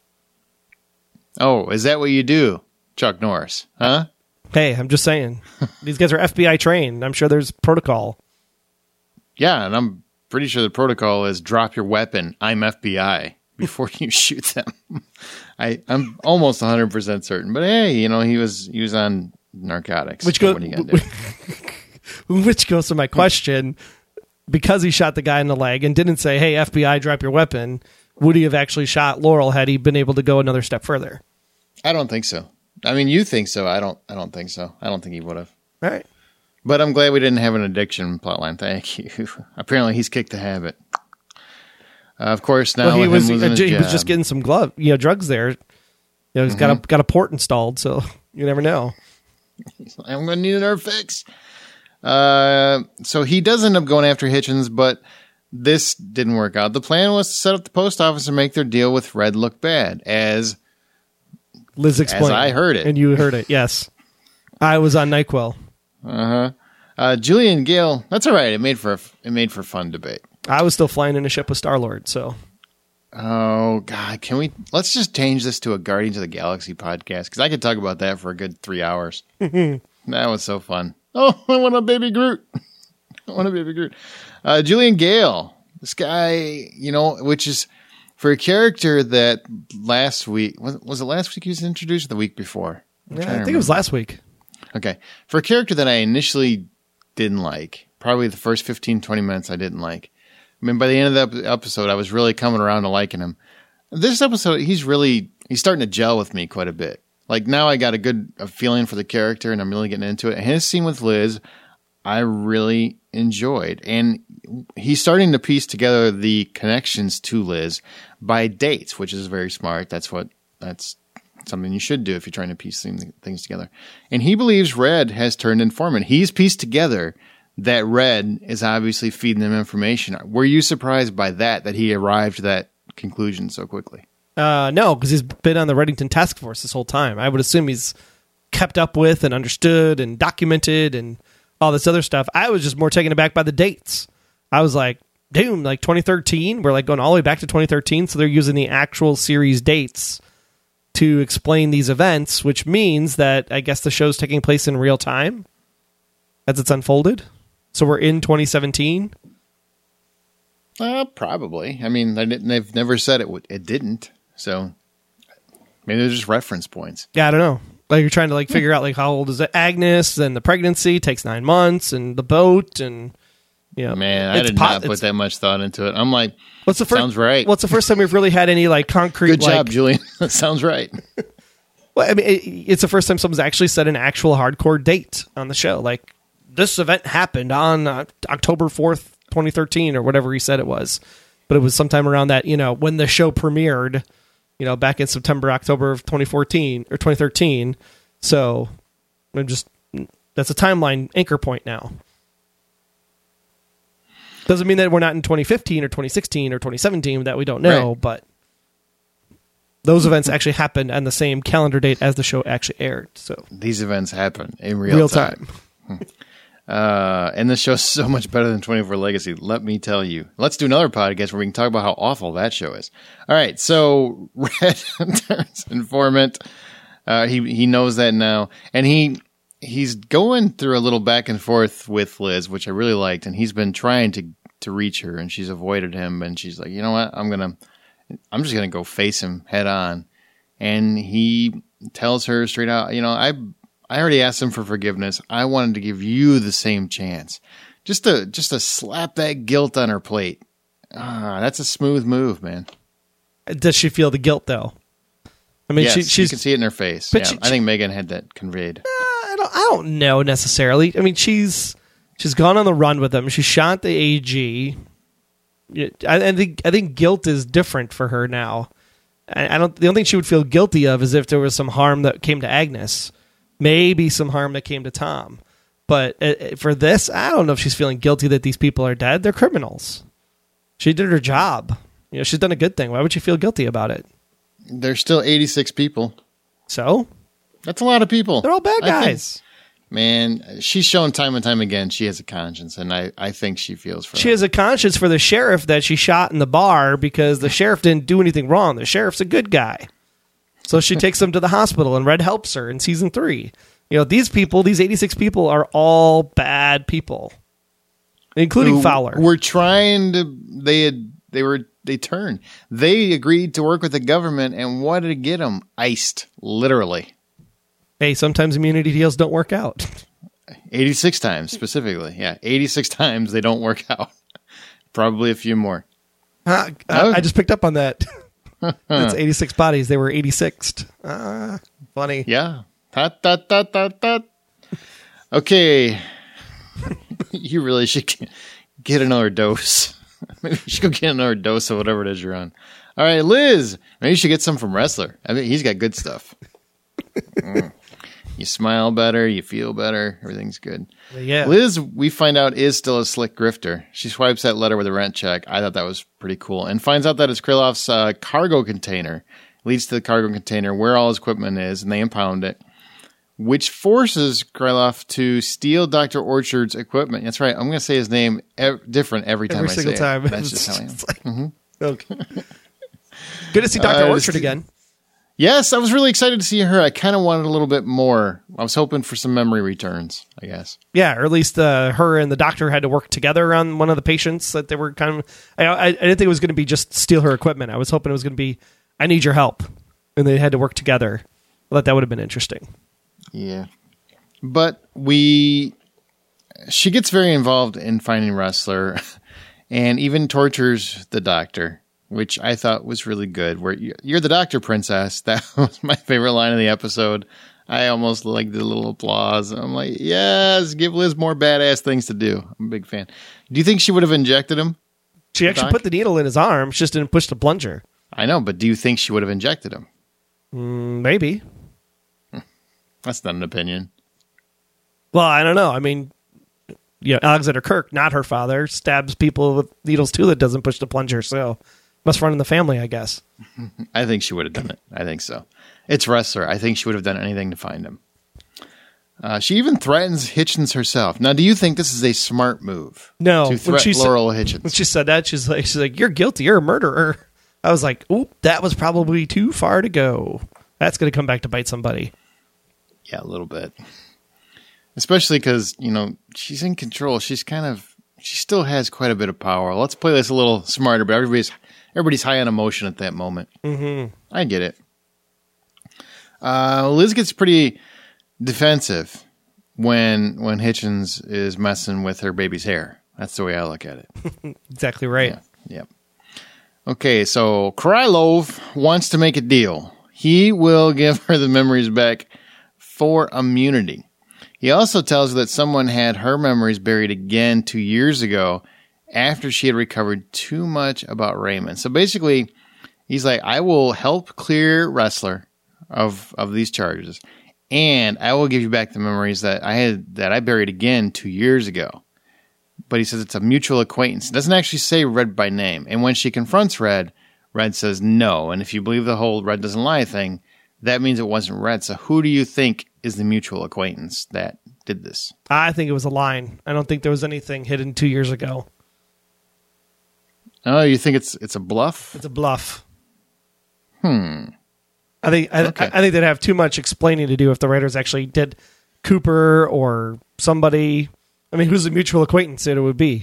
Oh, is that what you do, Chuck Norris? Huh? Hey, I'm just saying. These guys are FBI trained. I'm sure there's protocol. Yeah, and I'm pretty sure the protocol is drop your weapon. I'm FBI before you shoot them. I'm almost 100% certain. But hey, he was on narcotics. Which what are you gonna do? Which goes to my question. Because he shot the guy in the leg and didn't say, "Hey, FBI, drop your weapon," would he have actually shot Laurel had he been able to go another step further? I don't think so. I mean, you think so. I don't think so. I don't think he would have. All right. But I'm glad we didn't have an addiction plotline. Thank you. Apparently, he's kicked the habit. Of course, now he was his just getting some drugs there. He's got a port installed, so you never know. I'm going to need another fix. So he does end up going after Hitchens, but this didn't work out. The plan was to set up the post office and make their deal with Red look bad, as Liz explained. As I heard it. And you heard it, yes. I was on NyQuil. Julian Gale, that's all right. It made for fun debate. I was still flying in a ship with Star-Lord, so. Oh, God. Let's just change this to a Guardians of the Galaxy podcast, because I could talk about that for a good 3 hours. That was so fun. Oh, I want a baby Groot. Julian Gale, this guy, which is for a character that last week, was it last week he was introduced or the week before? Yeah, I think it was last week. Okay. For a character that I initially didn't like, probably the first 15, 20 minutes I didn't like. I mean, by the end of the episode, I was really coming around to liking him. This episode, he's starting to gel with me quite a bit. Like, now I got a feeling for the character, and I'm really getting into it. And his scene with Liz, I really enjoyed. And he's starting to piece together the connections to Liz by dates, which is very smart. That's something you should do if you're trying to piece things together. And he believes Red has turned informant. He's pieced together that Red is obviously feeding them information. Were you surprised by that he arrived at that conclusion so quickly? No, because he's been on the Reddington Task Force this whole time. I would assume he's kept up with and understood and documented and all this other stuff. I was just more taken aback by the dates. I was like, damn, like 2013? We're like going all the way back to 2013, so they're using the actual series dates to explain these events, which means that I guess the show's taking place in real time as it's unfolded. So we're in 2017? Probably. I mean, they've never said it didn't. So maybe they're just reference points. Yeah, I don't know. Like, you're trying to figure out how old is Agnes, and the pregnancy takes 9 months, and the boat, and man, I did not put that much thought into it. I'm like, sounds right. What's the first time we've really had any concrete? Good job, Julian. That sounds right. Well, I mean, it's the first time someone's actually set an actual hardcore date on the show. Like, this event happened on October 4th, 2013, or whatever he said it was. But it was sometime around that, when the show premiered, back in September, October of 2014 or 2013. So that's a timeline anchor point now. Doesn't mean that we're not in 2015 or 2016 or 2017 that we don't know, right. But those events actually happened on the same calendar date as the show actually aired. So these events happen in real time. And this show's so much better than 24 Legacy, let me tell you. Let's do another podcast where we can talk about how awful that show is. All right, so Red turns informant. He knows that now, and he's going through a little back and forth with Liz, which I really liked, and he's been trying to reach her, and she's avoided him, and she's like, you know what, I'm just gonna go face him head on. And he tells her straight out, I already asked him for forgiveness. I wanted to give you the same chance, just to slap that guilt on her plate. That's a smooth move, man. Does she feel the guilt though? I mean, yes, you can see it in her face. But yeah, I think Megan had that conveyed. I don't know necessarily. I mean, she's gone on the run with him. She shot the AG. I think guilt is different for her now. The only thing she would feel guilty of is if there was some harm that came to Agnes, maybe some harm that came to Tom. But for this, I don't know if she's feeling guilty that these people are dead. They're criminals. She did her job. She's done a good thing. Why would she feel guilty about it? There's still 86 people. So? That's a lot of people. They're all bad guys. Man, she's shown time and time again she has a conscience, and I think she feels for She has a conscience for the sheriff that she shot in the bar because the sheriff didn't do anything wrong. The sheriff's a good guy. So she takes him to the hospital, and Red helps her in season 3. These people, these 86 people, are all bad people, including Fowler. We're trying to. They turned. They agreed to work with the government, and what did it get them? Iced, literally. Hey, sometimes immunity deals don't work out. 86 times, specifically. Yeah, 86 times they don't work out. Probably a few more. I just picked up on that. That's 86 bodies. They were 86th. Funny. Yeah. Okay. You really should get another dose. Maybe you should go get another dose of whatever it is you're on. All right, Liz. Maybe you should get some from Wrestler. I mean, he's got good stuff. You smile better. You feel better. Everything's good. Yeah. Liz, we find out, is still a slick grifter. She swipes that letter with a rent check. I thought that was pretty cool. And finds out that it's Krylov's cargo container. Leads to the cargo container where all his equipment is, and they impound it, which forces Krylov to steal Dr. Orchard's equipment. That's right. I'm going to say his name different every time I say it. Every single time. That's just how I am. Okay. Good to see Dr. Orchard again. Yes, I was really excited to see her. I kind of wanted a little bit more. I was hoping for some memory returns, I guess. Yeah, or at least her and the doctor had to work together on one of the patients that they were kind of... I didn't think it was going to be just steal her equipment. I was hoping it was going to be, I need your help. And they had to work together. I thought that would have been interesting. Yeah. But she gets very involved in finding Wrestler and even tortures the doctor, which I thought was really good. Where you're the doctor, princess. That was my favorite line of the episode. I almost like the little applause. I'm like, yes, give Liz more badass things to do. I'm a big fan. Do you think she would have injected him? She actually put the needle in his arm. She just didn't push the plunger. I know, but do you think she would have injected him? Maybe. That's not an opinion. Well, I don't know. I mean, Alexander Kirk, not her father, stabs people with needles too that doesn't push the plunger, so must run in the family, I guess. I think she would have done it. I think so. It's Wrestler. I think she would have done anything to find him. She even threatens Hitchens herself. Now, do you think this is a smart move? No. To threaten Laurel Hitchens? When she said that, she's like, you're guilty. You're a murderer. I was like, oop, that was probably too far to go. That's going to come back to bite somebody. Yeah, a little bit. Especially because, she's in control. She still has quite a bit of power. Let's play this a little smarter, but everybody's high on emotion at that moment. Mm-hmm. I get it. Liz gets pretty defensive when Hitchens is messing with her baby's hair. That's the way I look at it. Exactly right. Yeah. Okay, so Krylov wants to make a deal. he will give her the memories back for immunity. He also tells her that someone had her memories buried again 2 years ago after she had recovered too much about Raymond. So basically, he's like, I will help clear Ressler of these charges, and I will give you back the memories that I buried again 2 years ago. But he says it's a mutual acquaintance. It doesn't actually say Red by name. And when she confronts Red, Red says no. And if you believe the whole Red doesn't lie thing, that means it wasn't Red. So who do you think is the mutual acquaintance that did this? I think it was a line. I don't think there was anything hidden 2 years ago. Oh, you think it's a bluff? It's a bluff. Okay. I think they'd have too much explaining to do if the writers actually did Cooper or somebody. I mean, who's the mutual acquaintance that it would be?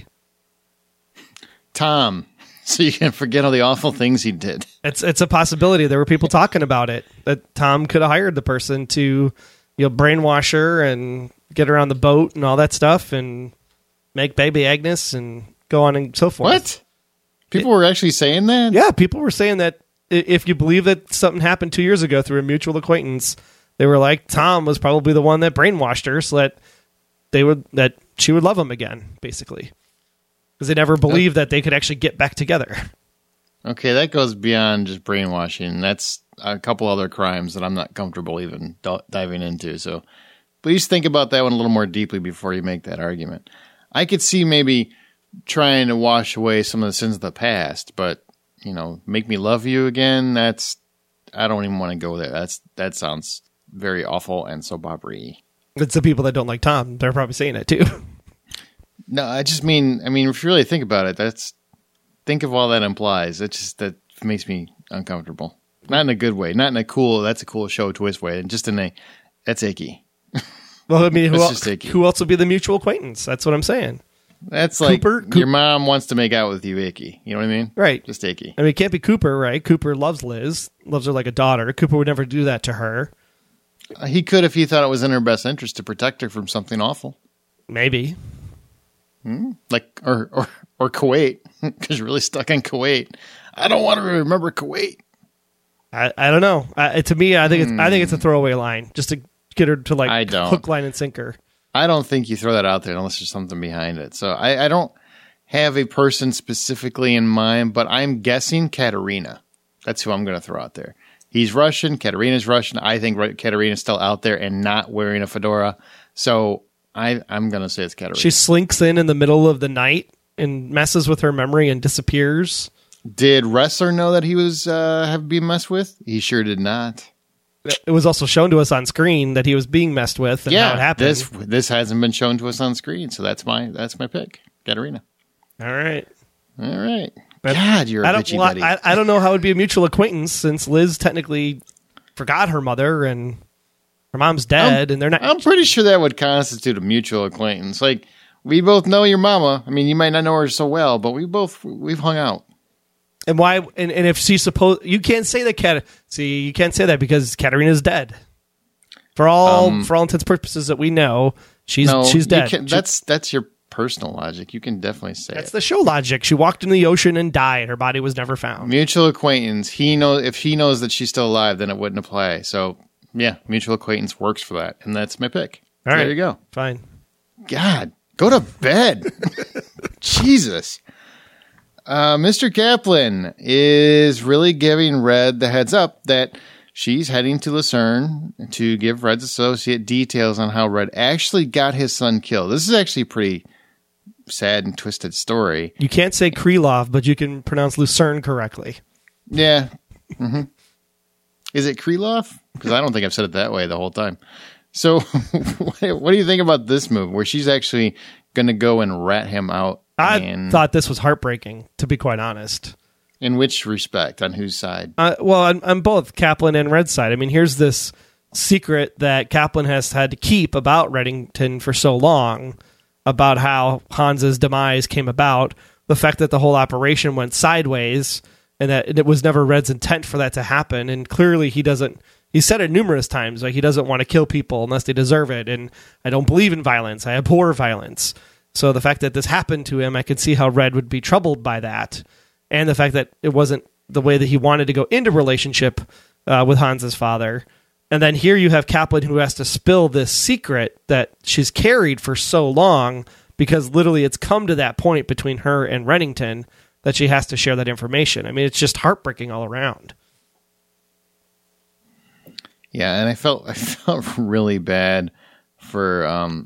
Tom. So you can forget all the awful things he did. It's a possibility. There were people talking about it, that Tom could have hired the person to, brainwash her and get her on the boat and all that stuff and make baby Agnes and go on and so forth. What? People were actually saying that? Yeah, people were saying that if you believe that something happened 2 years ago through a mutual acquaintance, they were like, Tom was probably the one that brainwashed her so that she would love him again, basically. Because they never believed that they could actually get back together. Okay, that goes beyond just brainwashing. That's a couple other crimes that I'm not comfortable even diving into. So please think about that one a little more deeply before you make that argument. I could see maybe trying to wash away some of the sins of the past, but, make me love you again, I don't even want to go there. That sounds very awful and soap opera-y. It's the people that don't like Tom. They're probably saying it too. No, I just mean, if you really think about it, think of all that implies. That makes me uncomfortable. Not in a good way. Not in a that's a cool show twist way. And just that's icky. Well, I mean, who else would be the mutual acquaintance? That's what I'm saying. That's like your mom wants to make out with you, icky. You know what I mean? Right. Just icky. I mean, it can't be Cooper, right? Cooper loves Liz, loves her like a daughter. Cooper would never do that to her. He could if he thought it was in her best interest to protect her from something awful. Maybe. Like, or Kuwait, because you're really stuck in Kuwait. I don't want to remember Kuwait. I don't know. To me, I think it's a throwaway line just to get her to hook, line, and sinker. I don't think you throw that out there unless there's something behind it. So I don't have a person specifically in mind, but I'm guessing Katerina. That's who I'm going to throw out there. He's Russian. Katerina's Russian. I think Katerina's still out there and not wearing a fedora. So I'm going to say it's Katerina. She slinks in the middle of the night and messes with her memory and disappears. Did Ressler know that he was being messed with? He sure did not. It was also shown to us on screen that he was being messed with and how it happened. This hasn't been shown to us on screen, so that's my pick, Katerina. All right. God, you're a bitchy buddy. I don't know how it would be a mutual acquaintance since Liz technically forgot her mother and her mom's dead, and they're not. I'm pretty sure that would constitute a mutual acquaintance. Like, we both know your mama. I mean, you might not know her so well, but we've hung out. And why? And if she's supposed, you can't say that. You can't say that because Katerina's dead. For all intents and purposes that we know, she's dead. That's your personal logic. You can definitely say that's the show logic. She walked in the ocean and died. Her body was never found. Mutual acquaintance. If he knows that she's still alive, then it wouldn't apply. So yeah, mutual acquaintance works for that, and that's my pick. All right, there you go. Fine. God, go to bed. Jesus. Mr. Kaplan is really giving Red the heads up that she's heading to Lucerne to give Red's associate details on how Red actually got his son killed. This is actually a pretty sad and twisted story. You can't say Krylov, but you can pronounce Lucerne correctly. Yeah. Mm-hmm. Is it Krylov? Because I don't think I've said it that way the whole time. So what do you think about this move where she's actually going to go and rat him out? I thought this was heartbreaking, to be quite honest. In which respect? On whose side? Well, on both Kaplan and Red's side. I mean, here's this secret that Kaplan has had to keep about Reddington for so long, about how Hans's demise came about, the fact that the whole operation went sideways, and that it was never Red's intent for that to happen. And clearly he said it numerous times, like he doesn't want to kill people unless they deserve it. And I don't believe in violence. I abhor violence. So the fact that this happened to him, I could see how Red would be troubled by that. And the fact that it wasn't the way that he wanted to go into relationship with Hans's father. And then here you have Kaplan who has to spill this secret that she's carried for so long, because literally it's come to that point between her and Reddington that she has to share that information. I mean, it's just heartbreaking all around. Yeah, and I felt really bad for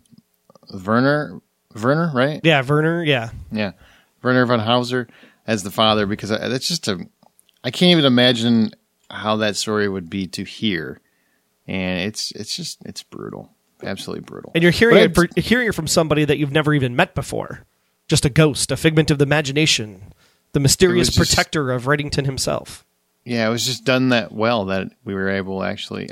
Werner, right? Yeah, Werner, yeah. Yeah, Werner von Hauser as the father, because that's just I can't even imagine how that story would be to hear. And it's brutal, absolutely brutal. And you're hearing it from somebody that you've never even met before, just a ghost, a figment of the imagination, the mysterious protector of Reddington himself. Yeah, it was just done that well that we were actually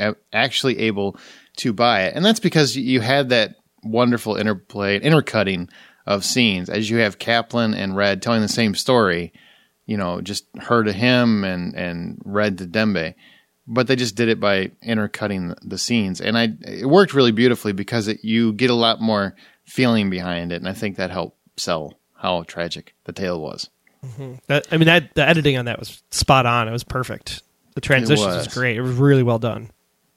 able to buy it, and that's because you had that wonderful intercutting of scenes as you have Kaplan and Red telling the same story. You know, just her to him and Red to Dembe. But they just did it by intercutting the scenes. And it worked really beautifully because you get a lot more feeling behind it. And I think that helped sell how tragic the tale was. Mm-hmm. The editing on that was spot on. It was perfect. The transitions was great. It was really well done.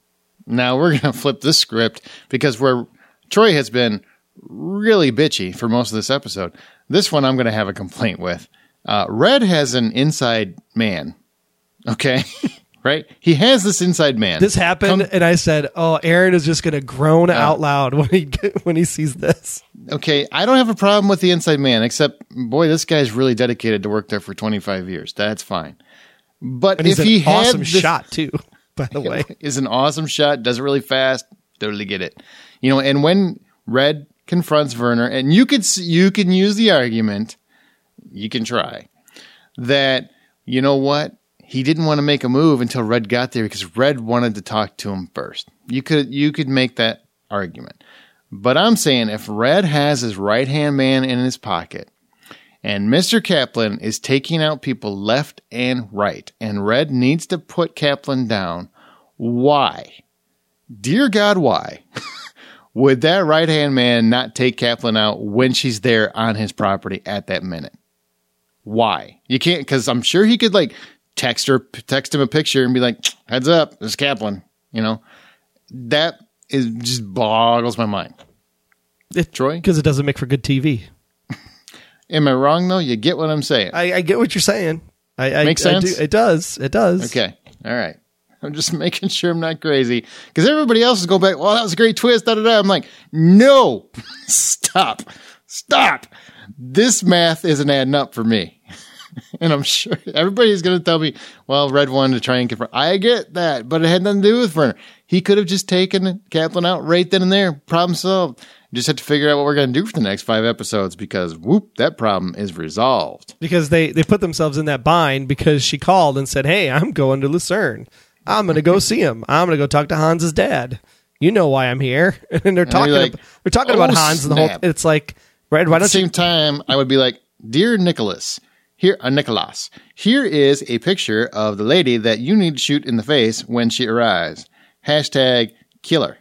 Now we're going to flip this script because where Troy has been really bitchy for most of this episode, this one I'm going to have a complaint with. Red has an inside man. Okay? Right? He has this inside man. This happened, and I said, "Oh, Aaron is just going to groan out loud when he sees this." Okay, I don't have a problem with the inside man, except, boy, this guy's really dedicated to work there for 25 years. That's fine. But and if he had awesome shot too, by the way, is an awesome shot, does it really fast. Totally get it. You know, and when Red confronts Werner, and you can use the argument, you can try that. You know what? He didn't want to make a move until Red got there because Red wanted to talk to him first. You could make that argument. But I'm saying if Red has his right-hand man in his pocket and Mr. Kaplan is taking out people left and right and Red needs to put Kaplan down, why? Dear God, why? Would that right-hand man not take Kaplan out when she's there on his property at that minute? Why? You can't, because I'm sure he could text him a picture and be like, heads up, this is Kaplan. You know, that is just boggles my mind. Troy? Because it doesn't make for good TV. Am I wrong, though? You get what I'm saying? I get what you're saying. Makes sense? It does. Okay. All right. I'm just making sure I'm not crazy. Because everybody else is going back, well, that was a great twist. Da-da-da. I'm like, no. Stop. This math isn't adding up for me. And I'm sure everybody's going to tell me, well, Red wanted to try and confront. I get that, but it had nothing to do with Werner. He could have just taken Kaplan out right then and there. Problem solved. Just have to figure out what we're going to do for the next 5 episodes because, whoop, that problem is resolved. Because they put themselves in that bind because she called and said, hey, I'm going to Lucerne. I'm going to go see him. I'm going to go talk to Hans's dad. You know why I'm here. And they're talking about Hans and the whole. It's like, Red, why don't you? At the same time, I would be like, dear Nicholas. Nicholas, here is a picture of the lady that you need to shoot in the face when she arrives. #killer.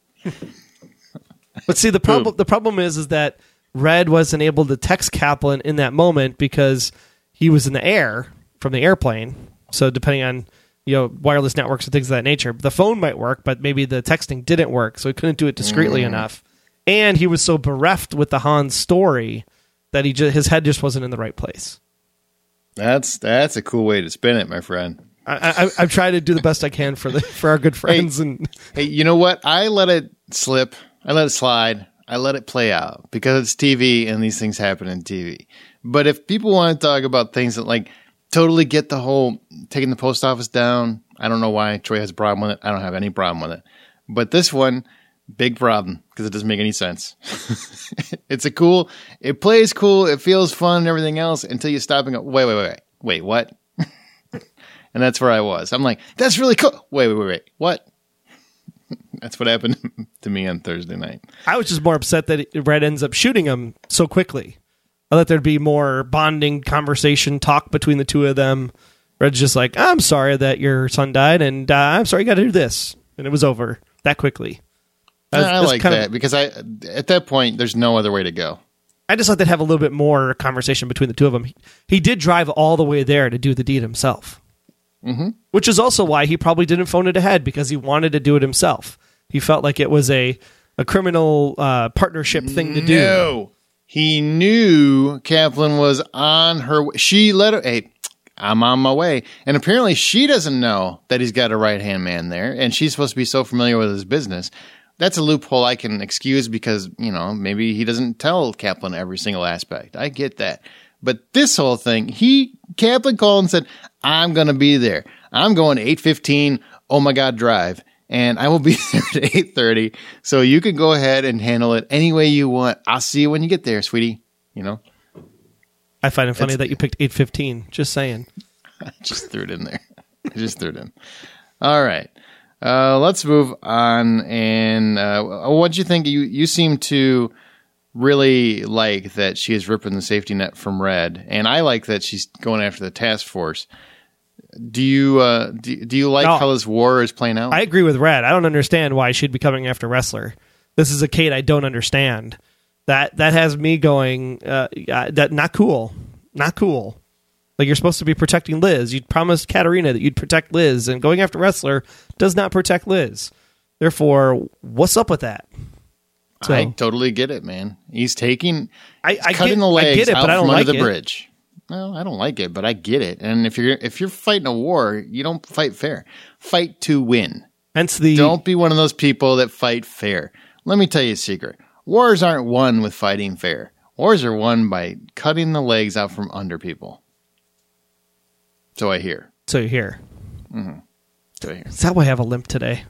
But see, the problem is that Red wasn't able to text Kaplan in that moment because he was in the air from the airplane. So depending on wireless networks and things of that nature, the phone might work, but maybe the texting didn't work, so he couldn't do it discreetly enough. And he was so bereft with the Hans story that his head just wasn't in the right place. That's a cool way to spin it, my friend. I've tried to do the best I can for our good friends. Hey, you know what? I let it slip. I let it slide. I let it play out because it's TV and these things happen in TV. But if people want to talk about things that totally get the whole taking the post office down, I don't know why Troy has a problem with it. I don't have any problem with it. But this one, big problem because it doesn't make any sense. It plays cool, it feels fun and everything else until you stop and go, wait, what? And that's where I was. I'm like, that's really cool. Wait, what? That's what happened to me on Thursday night. I was just more upset that Red ends up shooting him so quickly. I thought there'd be more bonding conversation, talk between the two of them. Red's just like, I'm sorry that your son died, and I'm sorry you got to do this. And it was over that quickly. I like that because at that point, there's no other way to go. I just thought they'd have a little bit more conversation between the two of them. He did drive all the way there to do the deed himself. Which is also why he probably didn't phone it ahead, because he wanted to do it himself. He felt like it was a criminal partnership thing to do. No. He knew Kaplan was on her. She let her. Hey, I'm on my way. And apparently she doesn't know that he's got a right-hand man there, and she's supposed to be so familiar with his business. That's a loophole I can excuse because, maybe he doesn't tell Kaplan every single aspect. I get that. But this whole thing, Kaplan called and said, I'm going to be there. I'm going to 8:15, oh my God, drive. And I will be there at 8:30. So you can go ahead and handle it any way you want. I'll see you when you get there, sweetie. I find it funny that you picked 8:15. Just saying. I just threw it in there. All right. Let's move on. And what do you think? You seem to really like that she is ripping the safety net from Red, and I like that she's going after the task force. Do you like how this war is playing out? I agree with Red. I don't understand why she'd be coming after Wrestler. This is a Kate I don't understand. That has me going, that not cool. Not cool. Like, you're supposed to be protecting Liz. You'd promised Katarina that you'd protect Liz, and going after Wrestler does not protect Liz. Therefore, what's up with that? So, I totally get it, man. He's cutting the legs I get it, out but I don't from like under the it. bridge. Well, I don't like it, but I get it. And if you're fighting a war, you don't fight fair. Fight to win. Hence Don't be one of those people that fight fair. Let me tell you a secret. Wars aren't won with fighting fair. Wars are won by cutting the legs out from under people. So I hear. So you hear. Mm-hmm. So I hear. Is that why I have a limp today?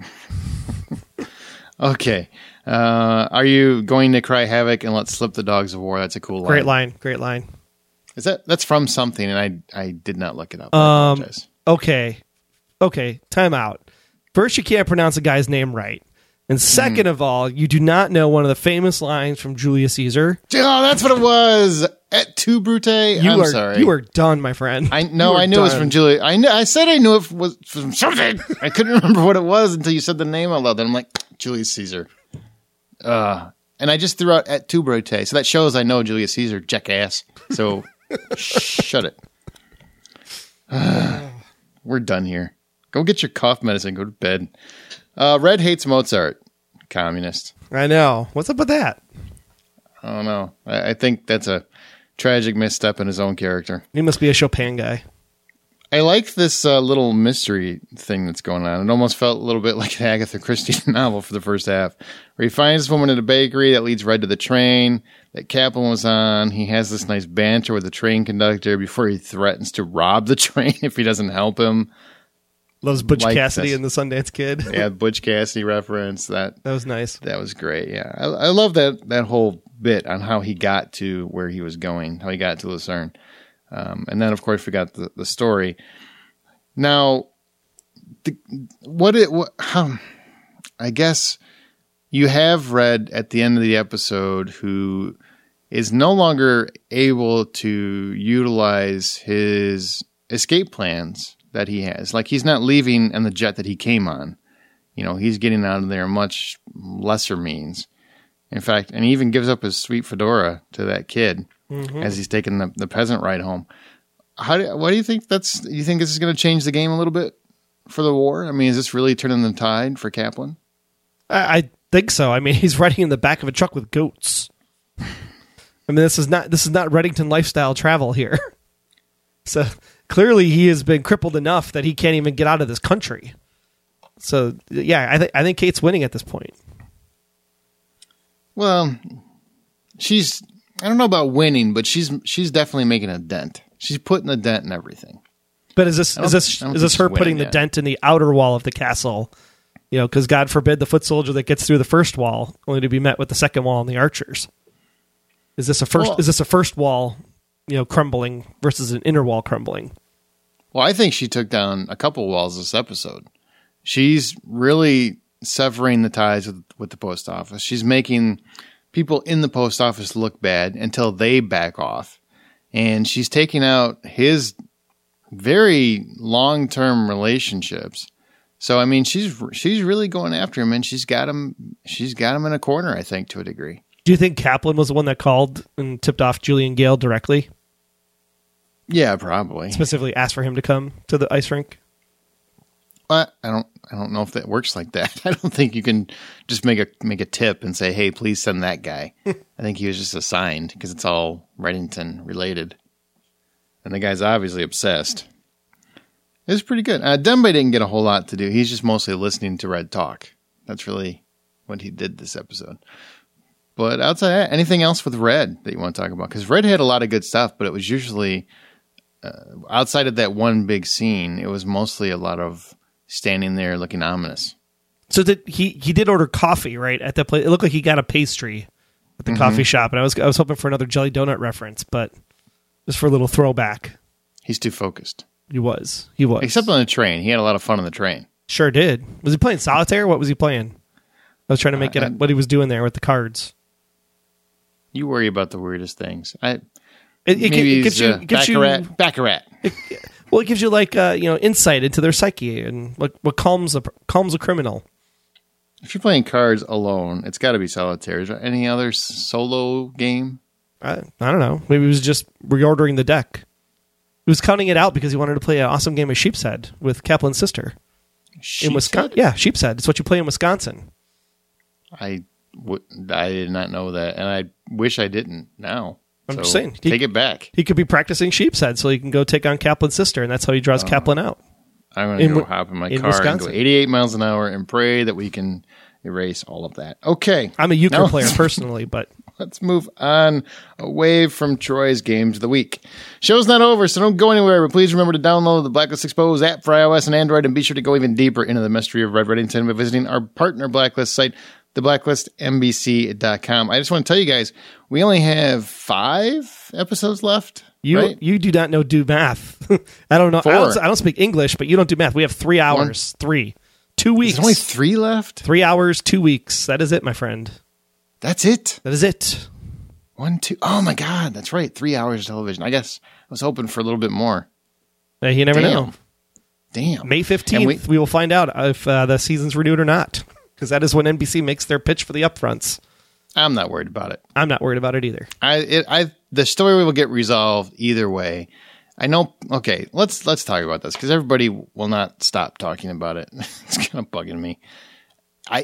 Okay. Are you going to cry havoc and let slip the dogs of war? That's a cool line. Great line. Is that's from something, and I did not look it up. I apologize. Okay. Time out. First, you can't pronounce a guy's name right. And second of all, you do not know one of the famous lines from Julius Caesar. Oh, that's what it was. Et tu, Brute. I'm sorry. You are done, my friend. I knew it was from Julius. I said I knew it was from something. I couldn't remember what it was until you said the name out loud. Then I'm like, Julius Caesar. And I just threw out Et tu, Brute. So that shows I know Julius Caesar, jackass. So shut it. We're done here. Go get your cough medicine. Go to bed. Red hates Mozart. Communist. I know. What's up with that? I don't know. I think that's a tragic misstep in his own character. He must be a Chopin guy. I like this little mystery thing that's going on. It almost felt a little bit like an Agatha Christie novel for the first half, where he finds this woman at a bakery that leads Red to the train that Kaplan was on. He has this nice banter with the train conductor before he threatens to rob the train if he doesn't help him. Loves Butch Cassidy and the Sundance Kid. Yeah, Butch Cassidy reference. That was nice. That was great, yeah. I love that whole bit on how he got to where he was going, how he got to Lucerne. And then, of course, we got the story. Now, I guess you have Red at the end of the episode who is no longer able to utilize his escape plans that he has. Like, he's not leaving in the jet that he came on. He's getting out of there much lesser means. In fact, and he even gives up his sweet fedora to that kid as he's taking the peasant ride home. What do you think you think this is going to change the game a little bit for the war? I mean, is this really turning the tide for Kaplan? I think so. I mean, he's riding in the back of a truck with goats. I mean, this is not Reddington lifestyle travel here. So clearly he has been crippled enough that he can't even get out of this country. So yeah, I think Kate's winning at this point. Well, I don't know about winning, but she's definitely making a dent. She's putting a dent in everything. But is this her putting the dent in the outer wall of the castle? Because God forbid the foot soldier that gets through the first wall only to be met with the second wall and the archers. Is this a first wall, crumbling versus an inner wall crumbling? Well, I think she took down a couple walls this episode. She's really severing the ties with the post office. She's making people in the post office look bad until they back off. And she's taking out his very long-term relationships. So, I mean, she's really going after him, and she's got him in a corner, I think, to a degree. Do you think Kaplan was the one that called and tipped off Julian Gale directly? Yeah, probably. Specifically ask for him to come to the ice rink. But I don't know if that works like that. I don't think you can just make a tip and say, "Hey, please send that guy." I think he was just assigned because it's all Reddington related, and the guy's obviously obsessed. It was pretty good. Dembe didn't get a whole lot to do. He's just mostly listening to Red talk. That's really what he did this episode. But outside that, anything else with Red that you want to talk about? Because Red had a lot of good stuff, but it was usually outside of that one big scene, it was mostly a lot of standing there looking ominous. So he did order coffee, right, at that place. It looked like he got a pastry at the coffee shop, and I was hoping for another Jelly Donut reference, but just for a little throwback. He's too focused. He was. Except on the train. He had a lot of fun on the train. Sure did. Was he playing solitaire? What was he playing? I was trying to make it what he was doing there with the cards. You worry about the weirdest things. It gives you Baccarat. It gives you like insight into their psyche and what calms a criminal. If you're playing cards alone, it's got to be solitaire. Is there any other solo game? I don't know. Maybe he was just reordering the deck. He was counting it out because he wanted to play an awesome game of Sheepshead with Kaplan's sister in Wisconsin. Yeah, Sheepshead. It's what you play in Wisconsin. I did not know that, and I wish I didn't now. I'm just saying. Take it back. He could be practicing Sheepshead so he can go take on Kaplan's sister, and that's how he draws Kaplan out. I'm going to go hop in my car Wisconsin. And go 88 miles an hour and pray that we can erase all of that. Okay. I'm a euchre player personally, but... Let's move on away from Troy's Games of the Week. Show's not over, so don't go anywhere, but please remember to download the Blacklist Exposed app for iOS and Android, and be sure to go even deeper into the mystery of Red Reddington by visiting our partner Blacklist site, theblacklistnbc.com. I just want to tell you guys, we only have 5 episodes left. You do not do math. I don't know. 4. I don't speak English, but you don't do math. We have 3 hours. 3. 2 weeks. There's only 3 left? 3 hours, 2 weeks. That is it, my friend. That's it? That is it. 1, 2. Oh, my God. That's right. 3 hours of television. I guess I was hoping for a little bit more. You never know. Damn. May 15th, we will find out if the season's renewed or not. Because that is when NBC makes their pitch for the upfronts. I'm not worried about it. I'm not worried about it either. The story will get resolved either way. I know. Okay, let's talk about this because everybody will not stop talking about it. It's kind of bugging me. I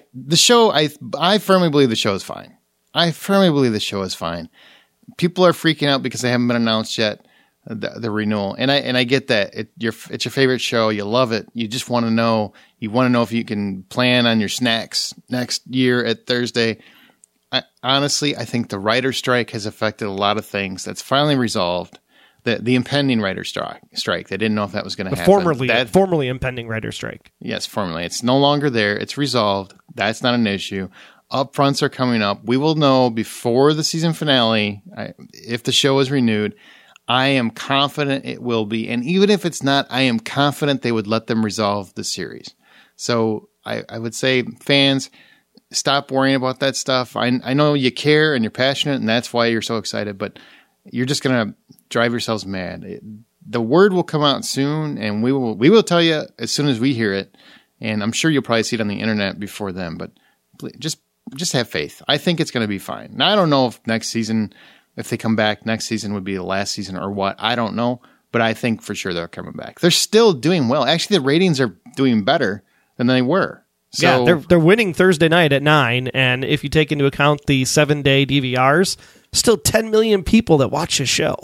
firmly believe the show is fine. I firmly believe the show is fine. People are freaking out because they haven't been announced yet. The renewal, and I get that it's your favorite show. You love it. You just want to know. You want to know if you can plan on your snacks next year at Thursday. Honestly, I think the writer strike has affected a lot of things. That's finally resolved. The impending writer strike. They didn't know if that was going to happen. Formerly impending writer strike. Yes, formerly. It's no longer there. It's resolved. That's not an issue. Upfronts are coming up. We will know before the season finale if the show is renewed. I am confident it will be. And even if it's not, I am confident they would let them resolve the series. So I would say, fans, stop worrying about that stuff. I know you care and you're passionate, and that's why you're so excited, but you're just going to drive yourselves mad. The word will come out soon, and we will tell you as soon as we hear it. And I'm sure you'll probably see it on the internet before then, but just have faith. I think it's going to be fine. Now, I don't know if next season... If they come back, next season would be the last season or what. I don't know. But I think for sure they're coming back. They're still doing well. Actually, the ratings are doing better than they were. So, yeah, they're winning Thursday night at 9. And if you take into account the 7-day DVRs, still 10 million people that watch this show.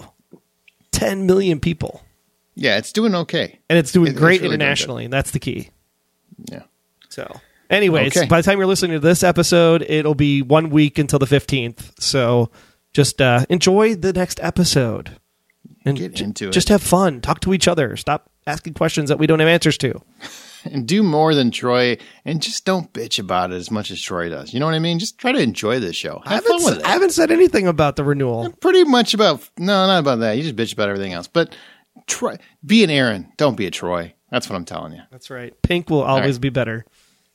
10 million people. Yeah, it's doing okay. And it's doing great really internationally. That's the key. Yeah. So, anyways, by the time you're listening to this episode, it'll be 1 week until the 15th. So... Just enjoy the next episode and get into it. Just have fun. Talk to each other. Stop asking questions that we don't have answers to. And do more than Troy, and just don't bitch about it as much as Troy does. You know what I mean? Just try to enjoy this show. Have fun with it. I haven't said anything about the renewal. Pretty much not about that. You just bitch about everything else. But be an Aaron. Don't be a Troy. That's what I'm telling you. That's right. Pink will always be better.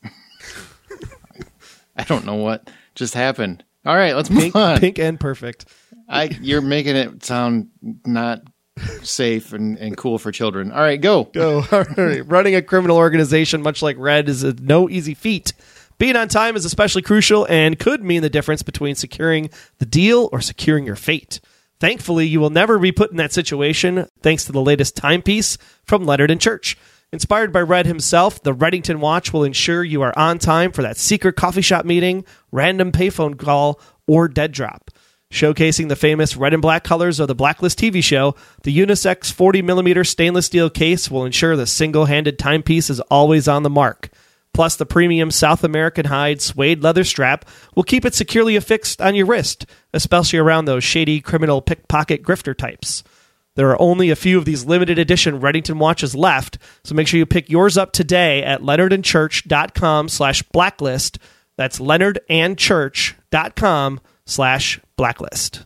I don't know what just happened. All right, let's move on. Pink and perfect. You're making it sound not safe and cool for children. All right, go. All right. Running a criminal organization, much like Red, is no easy feat. Being on time is especially crucial and could mean the difference between securing the deal or securing your fate. Thankfully, you will never be put in that situation thanks to the latest timepiece from Leonard & Church. Inspired by Red himself, the Reddington watch will ensure you are on time for that secret coffee shop meeting, random payphone call, or dead drop. Showcasing the famous red and black colors of the Blacklist TV show, the unisex 40mm stainless steel case will ensure the single-handed timepiece is always on the mark. Plus, the premium South American hide suede leather strap will keep it securely affixed on your wrist, especially around those shady criminal pickpocket grifter types. There are only a few of these limited edition Reddington watches left, so make sure you pick yours up today at leonardandchurch.com/blacklist. That's leonardandchurch.com/blacklist.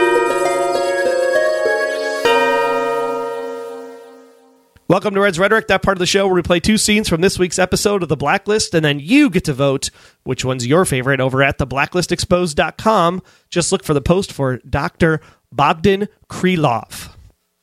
Welcome to Red's Rhetoric, that part of the show where we play 2 scenes from this week's episode of The Blacklist, and then you get to vote which one's your favorite over at theblacklistexposed.com. Just look for the post for Dr. Bogdan Krylov.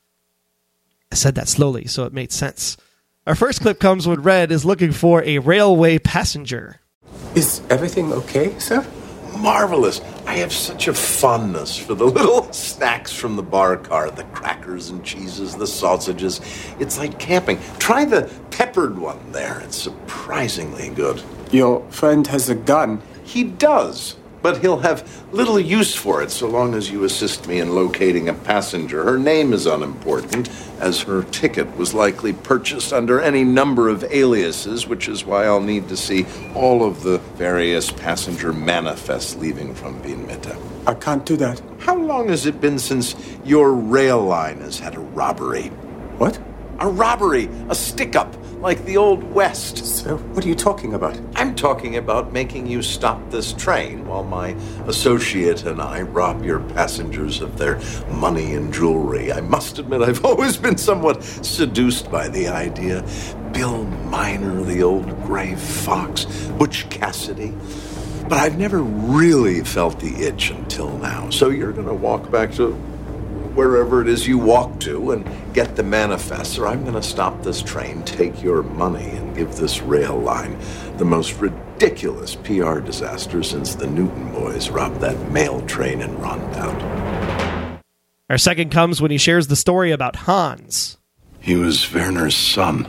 I said that slowly, so it made sense. Our first clip comes when Red is looking for a railway passenger. Is everything okay, sir? Marvelous. I have such a fondness for the little snacks from the bar car, the crackers and cheeses, the sausages. It's like camping. Try the peppered one there. It's surprisingly good. Your friend has a gun. He does, but he'll have little use for it so long as you assist me in locating a passenger. Her name is unimportant, as her ticket was likely purchased under any number of aliases, which is why I'll need to see all of the various passenger manifests leaving from Vinmeta. I can't do that. How long has it been since your rail line has had a robbery? What? A robbery, a stick-up, like the Old West. Sir, what are you talking about? I'm talking about making you stop this train while my associate and I rob your passengers of their money and jewelry. I must admit I've always been somewhat seduced by the idea. Bill Miner, the old gray fox, Butch Cassidy. But I've never really felt the itch until now. So you're going to walk back to wherever it is you walk to and get the manifest, or I'm going to stop this train, take your money, and give this rail line the most ridiculous PR disaster since the Newton boys robbed that mail train in Rondout. Our second comes when he shares the story about Hans. He was Werner's son,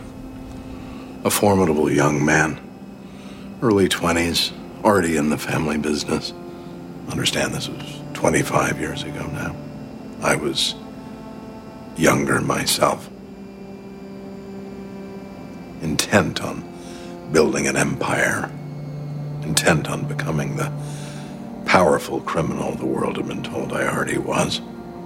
a formidable young man, early 20s, already in the family business. Understand this was 25 years ago now. I was younger myself, intent on building an empire, intent on becoming the powerful criminal the world had been told I already was.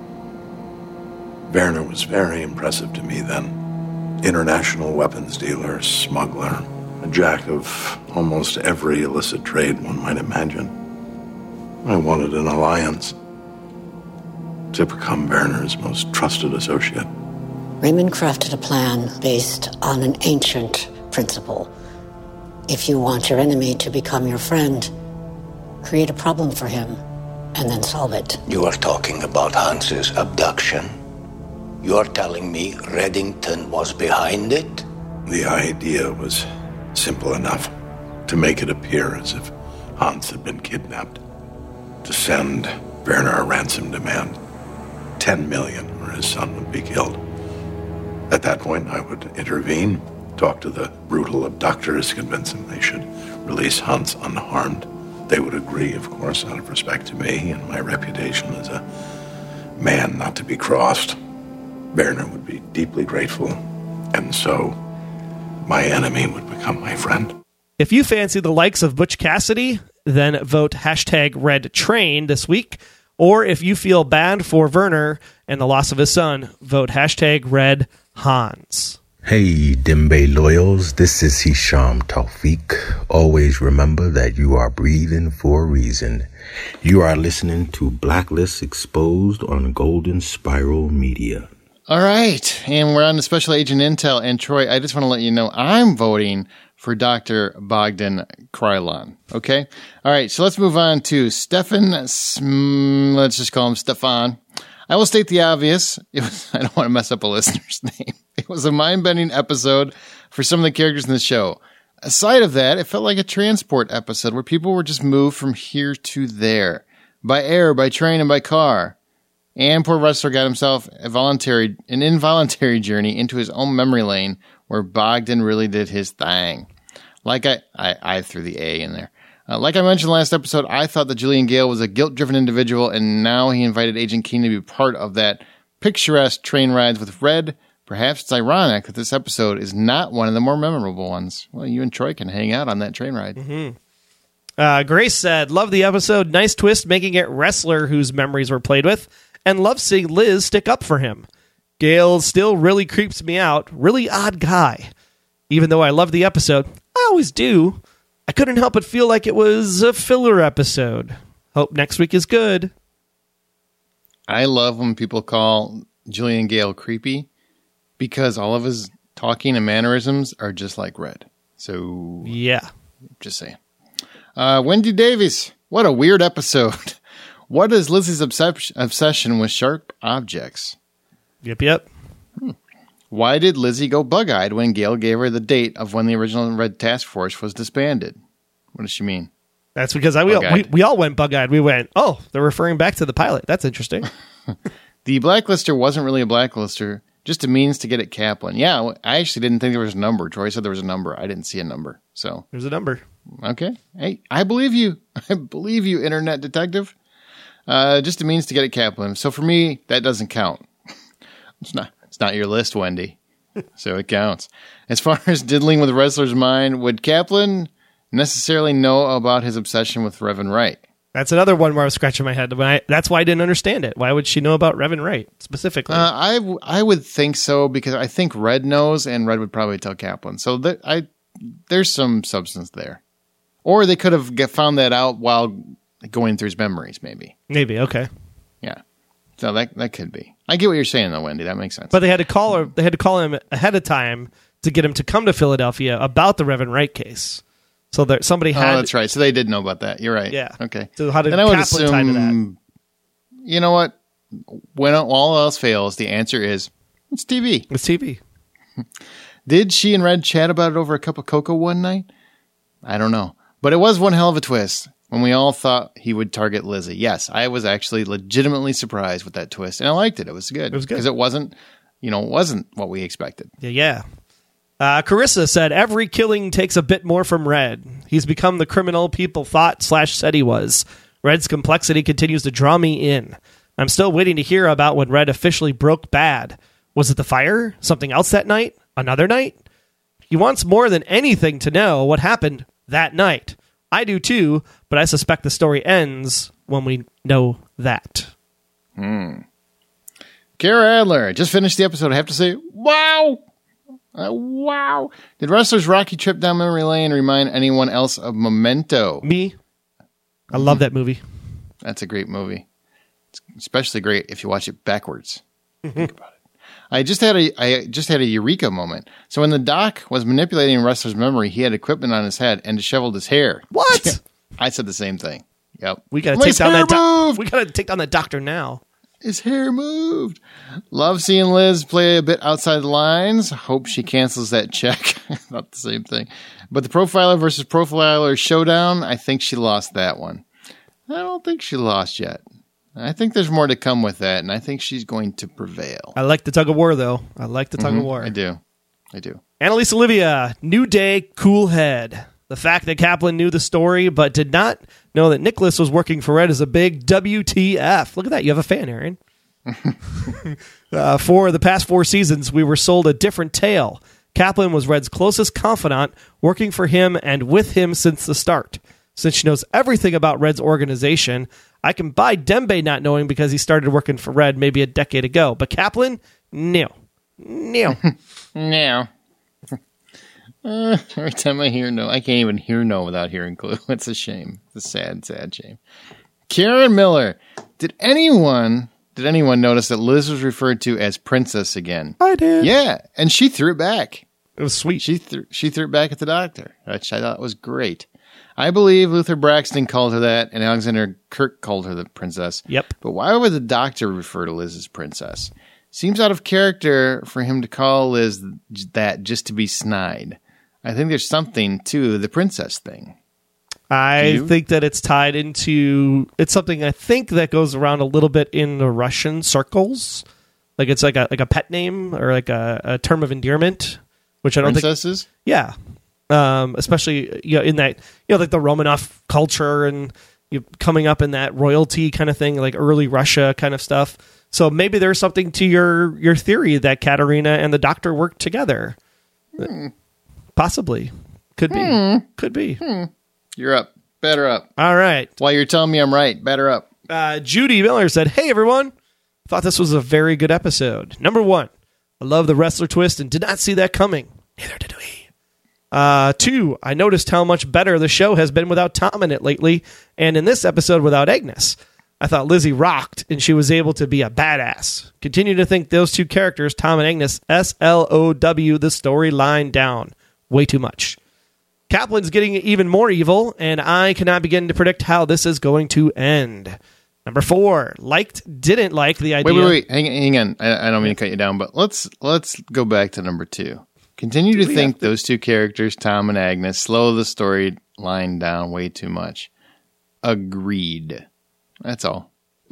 Werner was very impressive to me then. International weapons dealer, smuggler, a jack of almost every illicit trade one might imagine. I wanted an alliance to become Werner's most trusted associate. Raymond crafted a plan based on an ancient principle. If you want your enemy to become your friend, create a problem for him and then solve it. You are talking about Hans's abduction? You're telling me Reddington was behind it? The idea was simple enough to make it appear as if Hans had been kidnapped, to send Werner a ransom demand. 10 million or his son would be killed. At that point, I would intervene, talk to the brutal abductors, convince them they should release Hans unharmed. They would agree, of course, out of respect to me and my reputation as a man not to be crossed. Werner would be deeply grateful, and so my enemy would become my friend. If you fancy the likes of Butch Cassidy, then vote #RedTrain this week. Or if you feel bad for Werner and the loss of his son, vote #RedHans. Hey, Dembe Loyals, this is Hisham Tawfiq. Always remember that you are breathing for a reason. You are listening to Blacklist Exposed on Golden Spiral Media. All right, and we're on to Special Agent Intel. And Troy, I just want to let you know I'm voting for Dr. Bogdan Krylov. Okay? All right, so let's move on to Stefan. Let's just call him Stefan. I will state the obvious. I don't want to mess up a listener's name. It was a mind-bending episode for some of the characters in the show. Aside of that, it felt like a transport episode where people were just moved from here to there, by air, by train, and by car. And poor wrestler got himself an involuntary journey into his own memory lane where Bogdan really did his thing. Like I threw the A in there. Like I mentioned last episode, I thought that Julian Gale was a guilt-driven individual, and now he invited Agent Keen to be part of that picturesque train rides with Red. Perhaps it's ironic that this episode is not one of the more memorable ones. Well, you and Troy can hang out on that train ride. Mm-hmm. Grace said, love the episode. Nice twist, making it wrestler whose memories were played with, and love seeing Liz stick up for him. Gale still really creeps me out. Really odd guy. Even though I love the episode, I always do, I couldn't help but feel like it was a filler episode. Hope next week is good. I love when people call Julian Gale creepy because all of his talking and mannerisms are just like Red. So, yeah. Just saying. Wendy Davies, what a weird episode. What is Lizzie's obsession with sharp objects? Yep. Why did Lizzie go bug-eyed when Gale gave her the date of when the original Red Task Force was disbanded? What does she mean? That's because we all went bug-eyed. We went, oh, they're referring back to the pilot. That's interesting. The blacklister wasn't really a blacklister, just a means to get at Kaplan. Yeah, I actually didn't think there was a number. Troy said there was a number. I didn't see a number. So there's a number. Okay. Hey, I believe you. I believe you, Internet Detective. Just a means to get at Kaplan. So for me, that doesn't count. It's not your list, Wendy. So it counts. As far as diddling with the wrestler's mind, would Kaplan necessarily know about his obsession with Reverend Wright? That's another one where I was scratching my head. That's why I didn't understand it. Why would she know about Reverend Wright specifically? I would think so because I think Red knows, and Red would probably tell Kaplan. So there's some substance there. Or they could have found that out while going through his memories, maybe. Maybe, okay. Yeah. So that could be. I get what you're saying, though, Wendy. That makes sense. But they had to call her. They had to call him ahead of time to get him to come to Philadelphia about the Reverend Wright case. So somebody had. Oh, that's right. So they did know about that. You're right. Yeah. Okay. So how did then I would Kaplan tie to that? You know what? When all else fails, the answer is it's TV. It's TV. Did she and Red chat about it over a cup of cocoa one night? I don't know. But it was one hell of a twist when we all thought he would target Lizzie. Yes, I was actually legitimately surprised with that twist, and I liked it. It was good. It was good. Because it wasn't what we expected. Yeah. Carissa said, every killing takes a bit more from Red. He's become the criminal people thought / said he was. Red's complexity continues to draw me in. I'm still waiting to hear about when Red officially broke bad. Was it the fire? Something else that night? Another night? He wants more than anything to know what happened that night. I do too, but I suspect the story ends when we know that. Kara Adler, just finished the episode. I have to say, wow! Wow! Did Wrestler's rocky trip down memory lane remind anyone else of Memento? Me. I love that movie. That's a great movie. It's especially great if you watch it backwards. Think about it. I just had a eureka moment. So when the doc was manipulating Wrestler's memory, he had equipment on his head and disheveled his hair. What? I said the same thing. Yep. We got to take down that. We got to take down that doctor now. His hair moved. Love seeing Liz play a bit outside the lines. Hope she cancels that check. Not the same thing. But the profiler versus profiler showdown, I think she lost that one. I don't think she lost yet. I think there's more to come with that, and I think she's going to prevail. I like the tug of war, though. I like the tug of war. I do. Annalise Olivia, new day, cool head. The fact that Kaplan knew the story but did not know that Nicholas was working for Red is a big WTF. Look at that. You have a fan, Aaron. For the past 4 seasons, we were sold a different tale. Kaplan was Red's closest confidant, working for him and with him since the start. Since she knows everything about Red's organization, I can buy Dembe not knowing because he started working for Red maybe a decade ago. But Kaplan, no. No. Every time I hear no, I can't even hear no without hearing clue. It's a shame. It's a sad, sad shame. Karen Miller, did anyone notice that Liz was referred to as Princess again? I did. Yeah, and she threw it back. It was sweet. She threw it back at the doctor, which I thought was great. I believe Luther Braxton called her that, and Alexander Kirk called her the princess. Yep. But why would the doctor refer to Liz as princess? Seems out of character for him to call Liz that just to be snide. I think there's something to the princess thing. I think that it's tied into, it's something I think that goes around a little bit in the Russian circles. Like it's like a pet name or like a term of endearment, which I don't Princesses? think. Yeah. Especially in that, like the Romanov culture and coming up in that royalty kind of thing, like early Russia kind of stuff. So maybe there's something to your theory that Katerina and the Doctor worked together. Possibly. Could be. Could be. You're up. Better up. All right. While you're telling me I'm right, better up. Judy Miller said, "Hey, everyone. Thought this was a very good episode. Number 1, I love the wrestler twist and did not see that coming. Neither did we. 2, I noticed how much better the show has been without Tom in it lately, and in this episode without Agnes. I thought Lizzie rocked, and she was able to be a badass. Continue to think those two characters, Tom and Agnes, SLOW the storyline down. Way too much. Kaplan's getting even more evil, and I cannot begin to predict how this is going to end. Number 4, didn't like the idea. Wait. Hang on. I don't mean to cut you down, but let's go back to number 2. Continue to think those two characters, Tom and Agnes, slow the storyline down way too much. Agreed. That's all.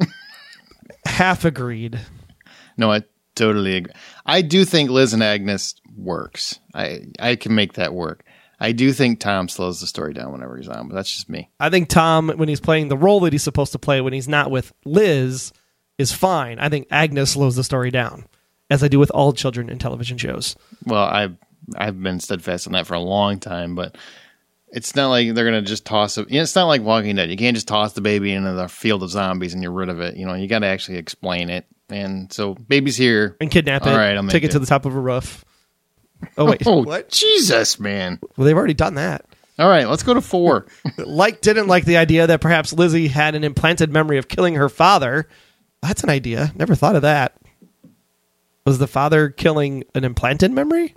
Half agreed. No, I totally agree. I do think Liz and Agnes works. I can make that work. I do think Tom slows the story down whenever he's on, but that's just me. I think Tom, when he's playing the role that he's supposed to play when he's not with Liz, is fine. I think Agnes slows the story down, as I do with all children in television shows. Well, I've been steadfast on that for a long time, but it's not like they're going to just toss it. It's not like Walking Dead. You can't just toss the baby into the field of zombies and you're rid of it. You got to actually explain it. And so, baby's here. And kidnap it. All right, I'll take it to the top of a roof. Oh, wait. What? Jesus, man. Well, they've already done that. All right, let's go to 4. Didn't like the idea that perhaps Lizzie had an implanted memory of killing her father. That's an idea. Never thought of that. Was the father killing an implanted memory?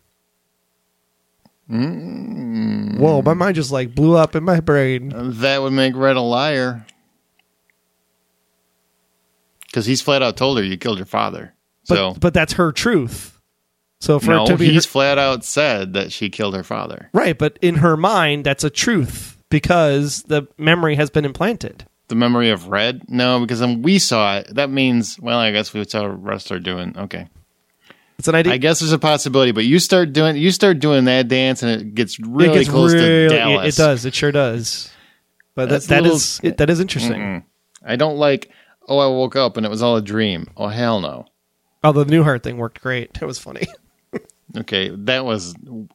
Whoa, my mind just blew up in my brain. That would make Red a liar. Because he's flat out told her you killed your father. But that's her truth. So for it to be he's flat out said that she killed her father. Right, but in her mind, that's a truth because the memory has been implanted. The memory of Red? No, because when we saw it, that means, well, I guess we saw a wrestler doing, okay. It's an idea. I guess there's a possibility, but you start doing that dance and it gets really close to Dallas. It does. It sure does. But that is interesting. I don't like, I woke up and it was all a dream. Oh, hell no. Oh, the Newhart thing worked great. It was funny. Okay, that was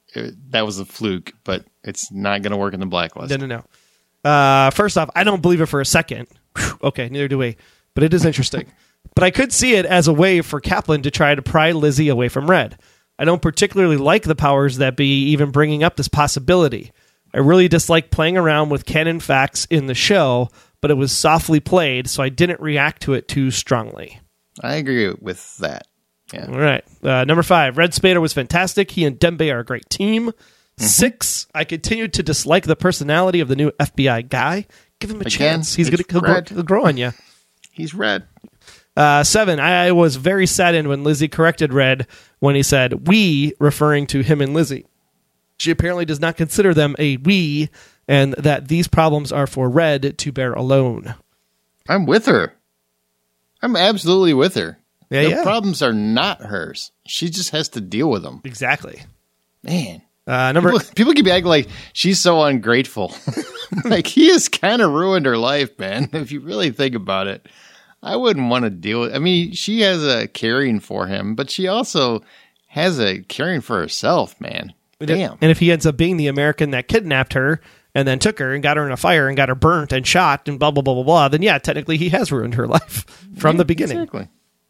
a fluke, but it's not going to work in the Blacklist. No. First off, I don't believe it for a second. Whew, okay, neither do we. But it is interesting. But I could see it as a way for Kaplan to try to pry Lizzie away from Red. I don't particularly like the powers that be even bringing up this possibility. I really dislike playing around with canon facts in the show, but it was softly played, so I didn't react to it too strongly. I agree with that. Yeah. All right. Number 5, Red Spader was fantastic. He and Dembe are a great team. 6, I continue to dislike the personality of the new FBI guy. Give him a chance. He'll grow on you. He's Red. 7, I was very saddened when Lizzie corrected Red when he said we, referring to him and Lizzie. She apparently does not consider them a we, and that these problems are for Red to bear alone. I'm with her. I'm absolutely with her. The problems are not hers. She just has to deal with them. Exactly. Man. People keep acting like she's so ungrateful. Like, he has kind of ruined her life, man. If you really think about it, I wouldn't want to deal with. I mean, she has a caring for him, but she also has a caring for herself, man. Damn. And if he ends up being the American that kidnapped her and then took her and got her in a fire and got her burnt and shot and blah, blah, blah, blah, blah, then yeah, technically he has ruined her life from the beginning. Exactly.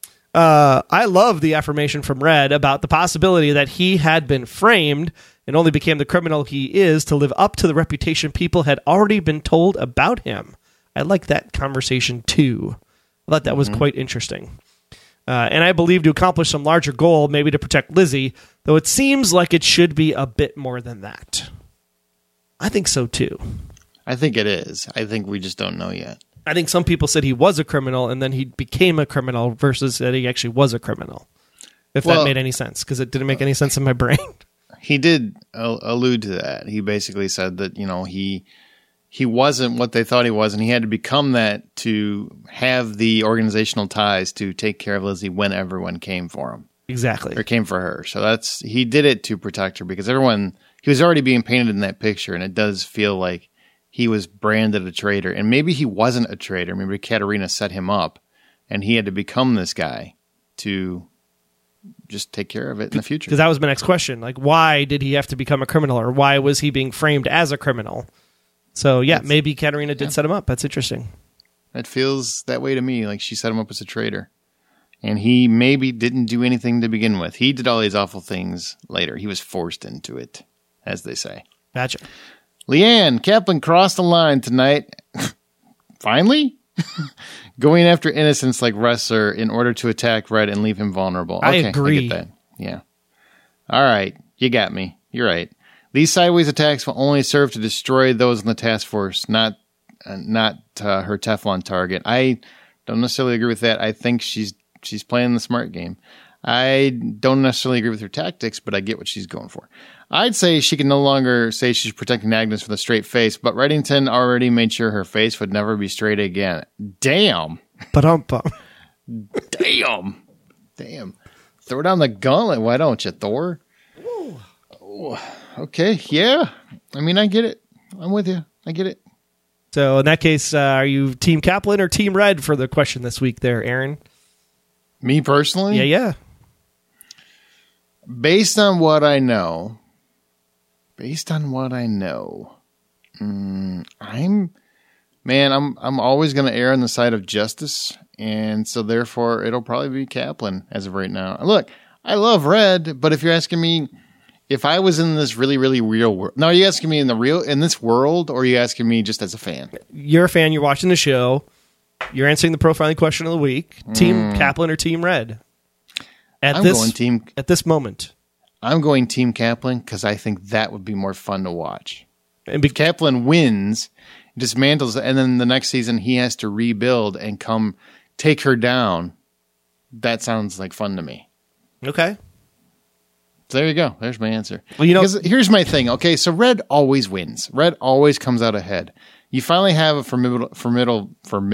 I love the affirmation from Red about the possibility that he had been framed and only became the criminal he is to live up to the reputation people had already been told about him. I like that conversation too. I thought that was quite interesting. And I believe to accomplish some larger goal, maybe to protect Lizzie, though it seems like it should be a bit more than that. I think so too. I think it is. I think we just don't know yet. I think some people said he was a criminal and then he became a criminal versus that he actually was a criminal. If that made any sense, because it didn't make any sense in my brain. He did allude to that. He basically said that, he he wasn't what they thought he was, and he had to become that to have the organizational ties to take care of Lizzie when everyone came for him. Exactly. Or came for her. So he did it to protect her because he was already being painted in that picture, and it does feel like he was branded a traitor. And maybe he wasn't a traitor. Maybe Katarina set him up, and he had to become this guy to just take care of it in the future. Because that was my next question. Like, why did he have to become a criminal, or why was he being framed as a criminal? So, yeah, maybe Katarina did set him up. That's interesting. It feels that way to me, like she set him up as a traitor. And he maybe didn't do anything to begin with. He did all these awful things later. He was forced into it, as they say. Gotcha. Leanne, Kaplan crossed the line tonight. Finally? Going after innocents like Wrestler in order to attack Red and leave him vulnerable. Okay, I agree. I get that. Yeah. All right. You got me. You're right. These sideways attacks will only serve to destroy those in the task force, not her Teflon target. I don't necessarily agree with that. I think she's playing the smart game. I don't necessarily agree with her tactics, but I get what she's going for. I'd say she can no longer say she's protecting Agnes with a straight face, but Reddington already made sure her face would never be straight again. Damn. Damn. Throw down the gauntlet. Why don't you, Thor? Oh, okay. Yeah. I mean, I get it. I'm with you. I get it. So in that case, are you Team Kaplan or Team Red for the question this week there, Aaron? Me personally? Yeah. Based on what I know, I'm always going to err on the side of justice, and so therefore it'll probably be Kaplan as of right now. Look, I love Red, but if you're asking me if I was in this really, really real world, now are you asking me in this world, or are you asking me just as a fan? You're a fan. You're watching the show. You're answering the profiling question of the week. Team Kaplan or Team Red? At this moment. I'm going Team Kaplan because I think that would be more fun to watch. And if Kaplan wins, dismantles, and then the next season he has to rebuild and come take her down. That sounds like fun to me. Okay. So there you go. There's my answer. Well, here's my thing. Okay, so Red always wins. Red always comes out ahead. You finally have a formidable.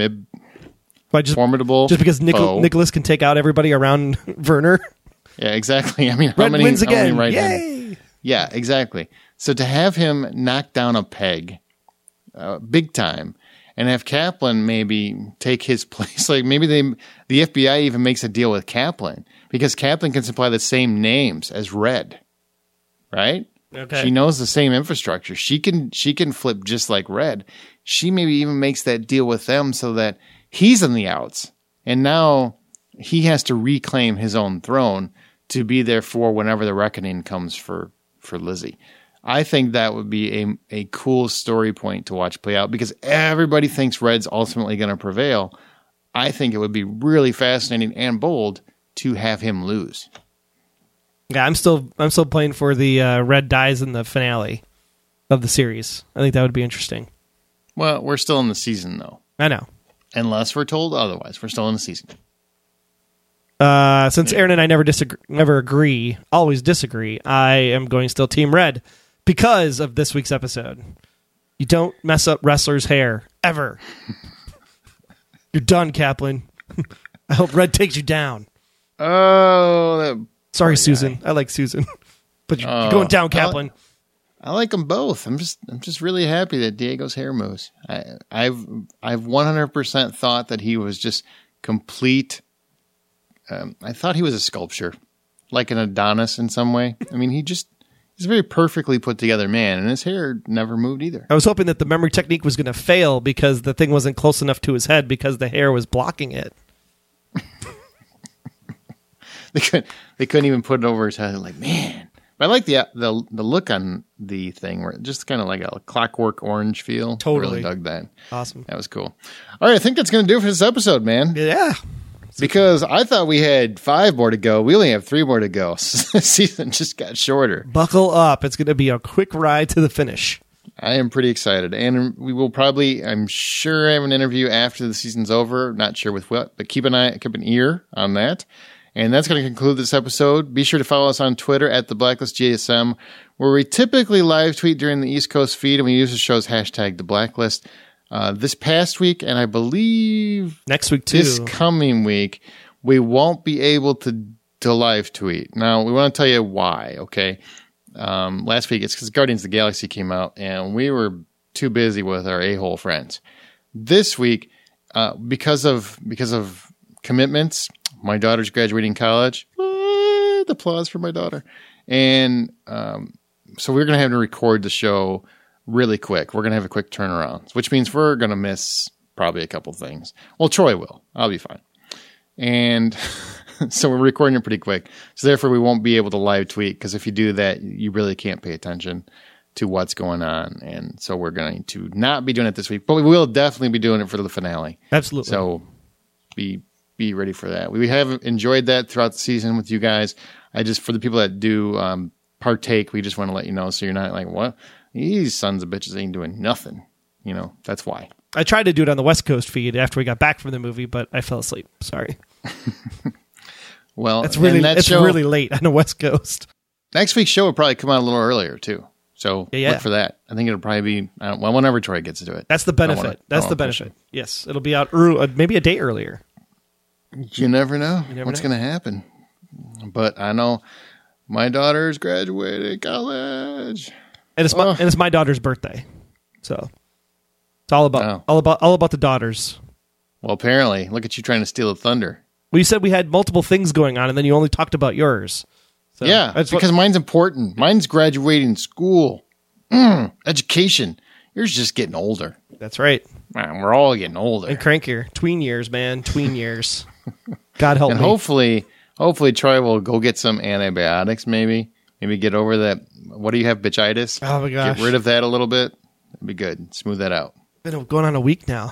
Just because Nicholas can take out everybody around Werner. Yeah, exactly. I mean, Red wins again. Yay! Yeah, exactly. So to have him knock down a peg, big time, and have Kaplan maybe take his place, like maybe the FBI even makes a deal with Kaplan because Kaplan can supply the same names as Red, right? Okay. She knows the same infrastructure. She can flip just like Red. She maybe even makes that deal with them so that he's in the outs, and now he has to reclaim his own throne to be there for whenever the reckoning comes for Lizzie. I think that would be a cool story point to watch play out because everybody thinks Red's ultimately going to prevail. I think it would be really fascinating and bold to have him lose. Yeah, I'm still playing for the Red dies in the finale of the series. I think that would be interesting. Well, we're still in the season, though. I know. Unless we're told otherwise. We're still in the season. Since Aaron and I always disagree, I am going still Team Red because of this week's episode. You don't mess up Wrestler's hair, ever. You're done, Kaplan. I hope Red takes you down. Oh, sorry, Susan. Guy. I like Susan. But you're going down, Kaplan. I like them both. I'm just really happy that Diego's hair moves. I've 100% thought that he was just complete. I thought he was a sculpture, like an Adonis in some way. I mean, he's a very perfectly put together man, and his hair never moved either. I was hoping that the memory technique was going to fail because the thing wasn't close enough to his head because the hair was blocking it. They couldn't even put it over his head. Like, man. But I like the look on the thing where it just kind of like a clockwork orange feel. Totally. I really dug that. Awesome. That was cool. All right, I think that's going to do it for this episode, man. Yeah. Because I thought we had 5 more to go. We only have 3 more to go. The season just got shorter. Buckle up. It's going to be a quick ride to the finish. I am pretty excited. And we will probably, I'm sure, have an interview after the season's over. Not sure with what, but keep an ear on that. And that's going to conclude this episode. Be sure to follow us on Twitter at The Blacklist GSM, where we typically live tweet during the East Coast feed, and we use the show's hashtag The Blacklist. This past week, and I believe next week too. This coming week, we won't be able to live tweet. Now, we want to tell you why, okay? Last week, it's because Guardians of the Galaxy came out, and we were too busy with our a-hole friends. This week, because of commitments, my daughter's graduating college. Applause for my daughter. And so we're going to have to record the show really quick. We're going to have a quick turnaround, which means we're going to miss probably a couple things. Well, Troy will. I'll be fine. And so we're recording it pretty quick. So therefore, we won't be able to live tweet, because if you do that, you really can't pay attention to what's going on. And so we're going to not be doing it this week, but we will definitely be doing it for the finale. Absolutely. So be ready for that. We have enjoyed that throughout the season with you guys. For the people that do partake, we just want to let you know, so you're not like, what? These sons of bitches ain't doing nothing. That's why. I tried to do it on the West Coast feed after we got back from the movie, but I fell asleep. Sorry. Well, it's really late on the West Coast. Next week's show will probably come out a little earlier too. So look for that. I think it'll probably be whenever Troy gets to do it. That's the benefit. That's the benefit. Yes, it'll be out maybe a day earlier. You never know what's going to happen. But I know my daughter's graduated college. And it's my daughter's birthday, so it's all about the daughters. Well, apparently, look at you trying to steal the thunder. Well, you said we had multiple things going on, and then you only talked about yours. So yeah, that's because mine's important. Mine's graduating school, education. Yours just getting older. That's right. Man, we're all getting older and crankier. Tween years, man. Tween years. God help me. And hopefully, Troy will go get some antibiotics. Maybe get over that. What do you have, bitchitis? Oh, my gosh. Get rid of that a little bit. That'd be good. Smooth that out. Been going on a week now.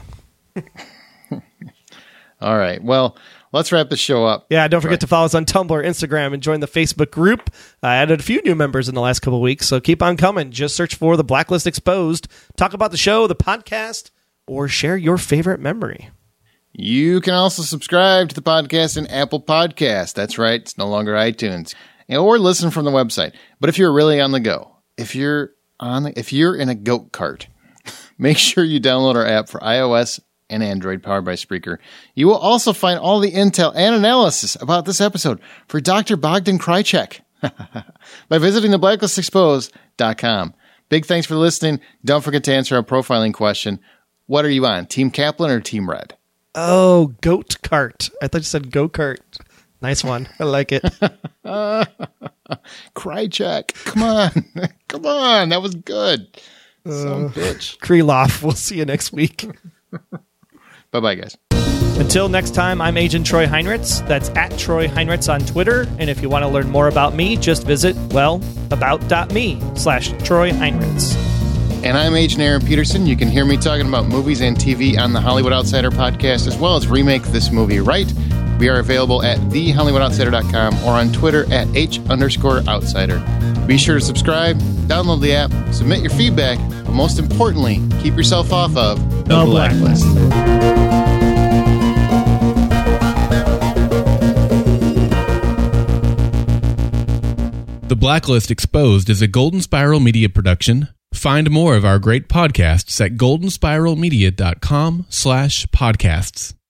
All right. Well, let's wrap the show up. Yeah, don't forget to follow us on Tumblr, Instagram, and join the Facebook group. I added a few new members in the last couple of weeks, so keep on coming. Just search for The Blacklist Exposed. Talk about the show, the podcast, or share your favorite memory. You can also subscribe to the podcast in Apple Podcasts. That's right. It's no longer iTunes. Or listen from the website. But if you're really on the go, if you're in a goat cart, make sure you download our app for iOS and Android, powered by Spreaker. You will also find all the intel and analysis about this episode for Dr. Bogdan Krychek by visiting theblacklistexposed.com. Big thanks for listening. Don't forget to answer our profiling question. What are you on, Team Kaplan or Team Red? Oh, goat cart. I thought you said go-kart. Nice one. I like it. Krychek. Come on. Come on. That was good. Some bitch. Krylov. We'll see you next week. Bye-bye, guys. Until next time, I'm Agent Troy Heinrichs. That's at Troy Heinrichs on Twitter. And if you want to learn more about me, just visit, about.me/Troy Heinrichs. And I'm Agent Aaron Peterson. You can hear me talking about movies and TV on the Hollywood Outsider podcast, as well as Remake This Movie Right. We are available at thehollywoodoutsiders.com or on Twitter at H_outsider. Be sure to subscribe, download the app, submit your feedback, but most importantly, keep yourself off of the Blacklist. The Blacklist Exposed is a Golden Spiral Media production. Find more of our great podcasts at goldenspiralmedia.com/podcasts.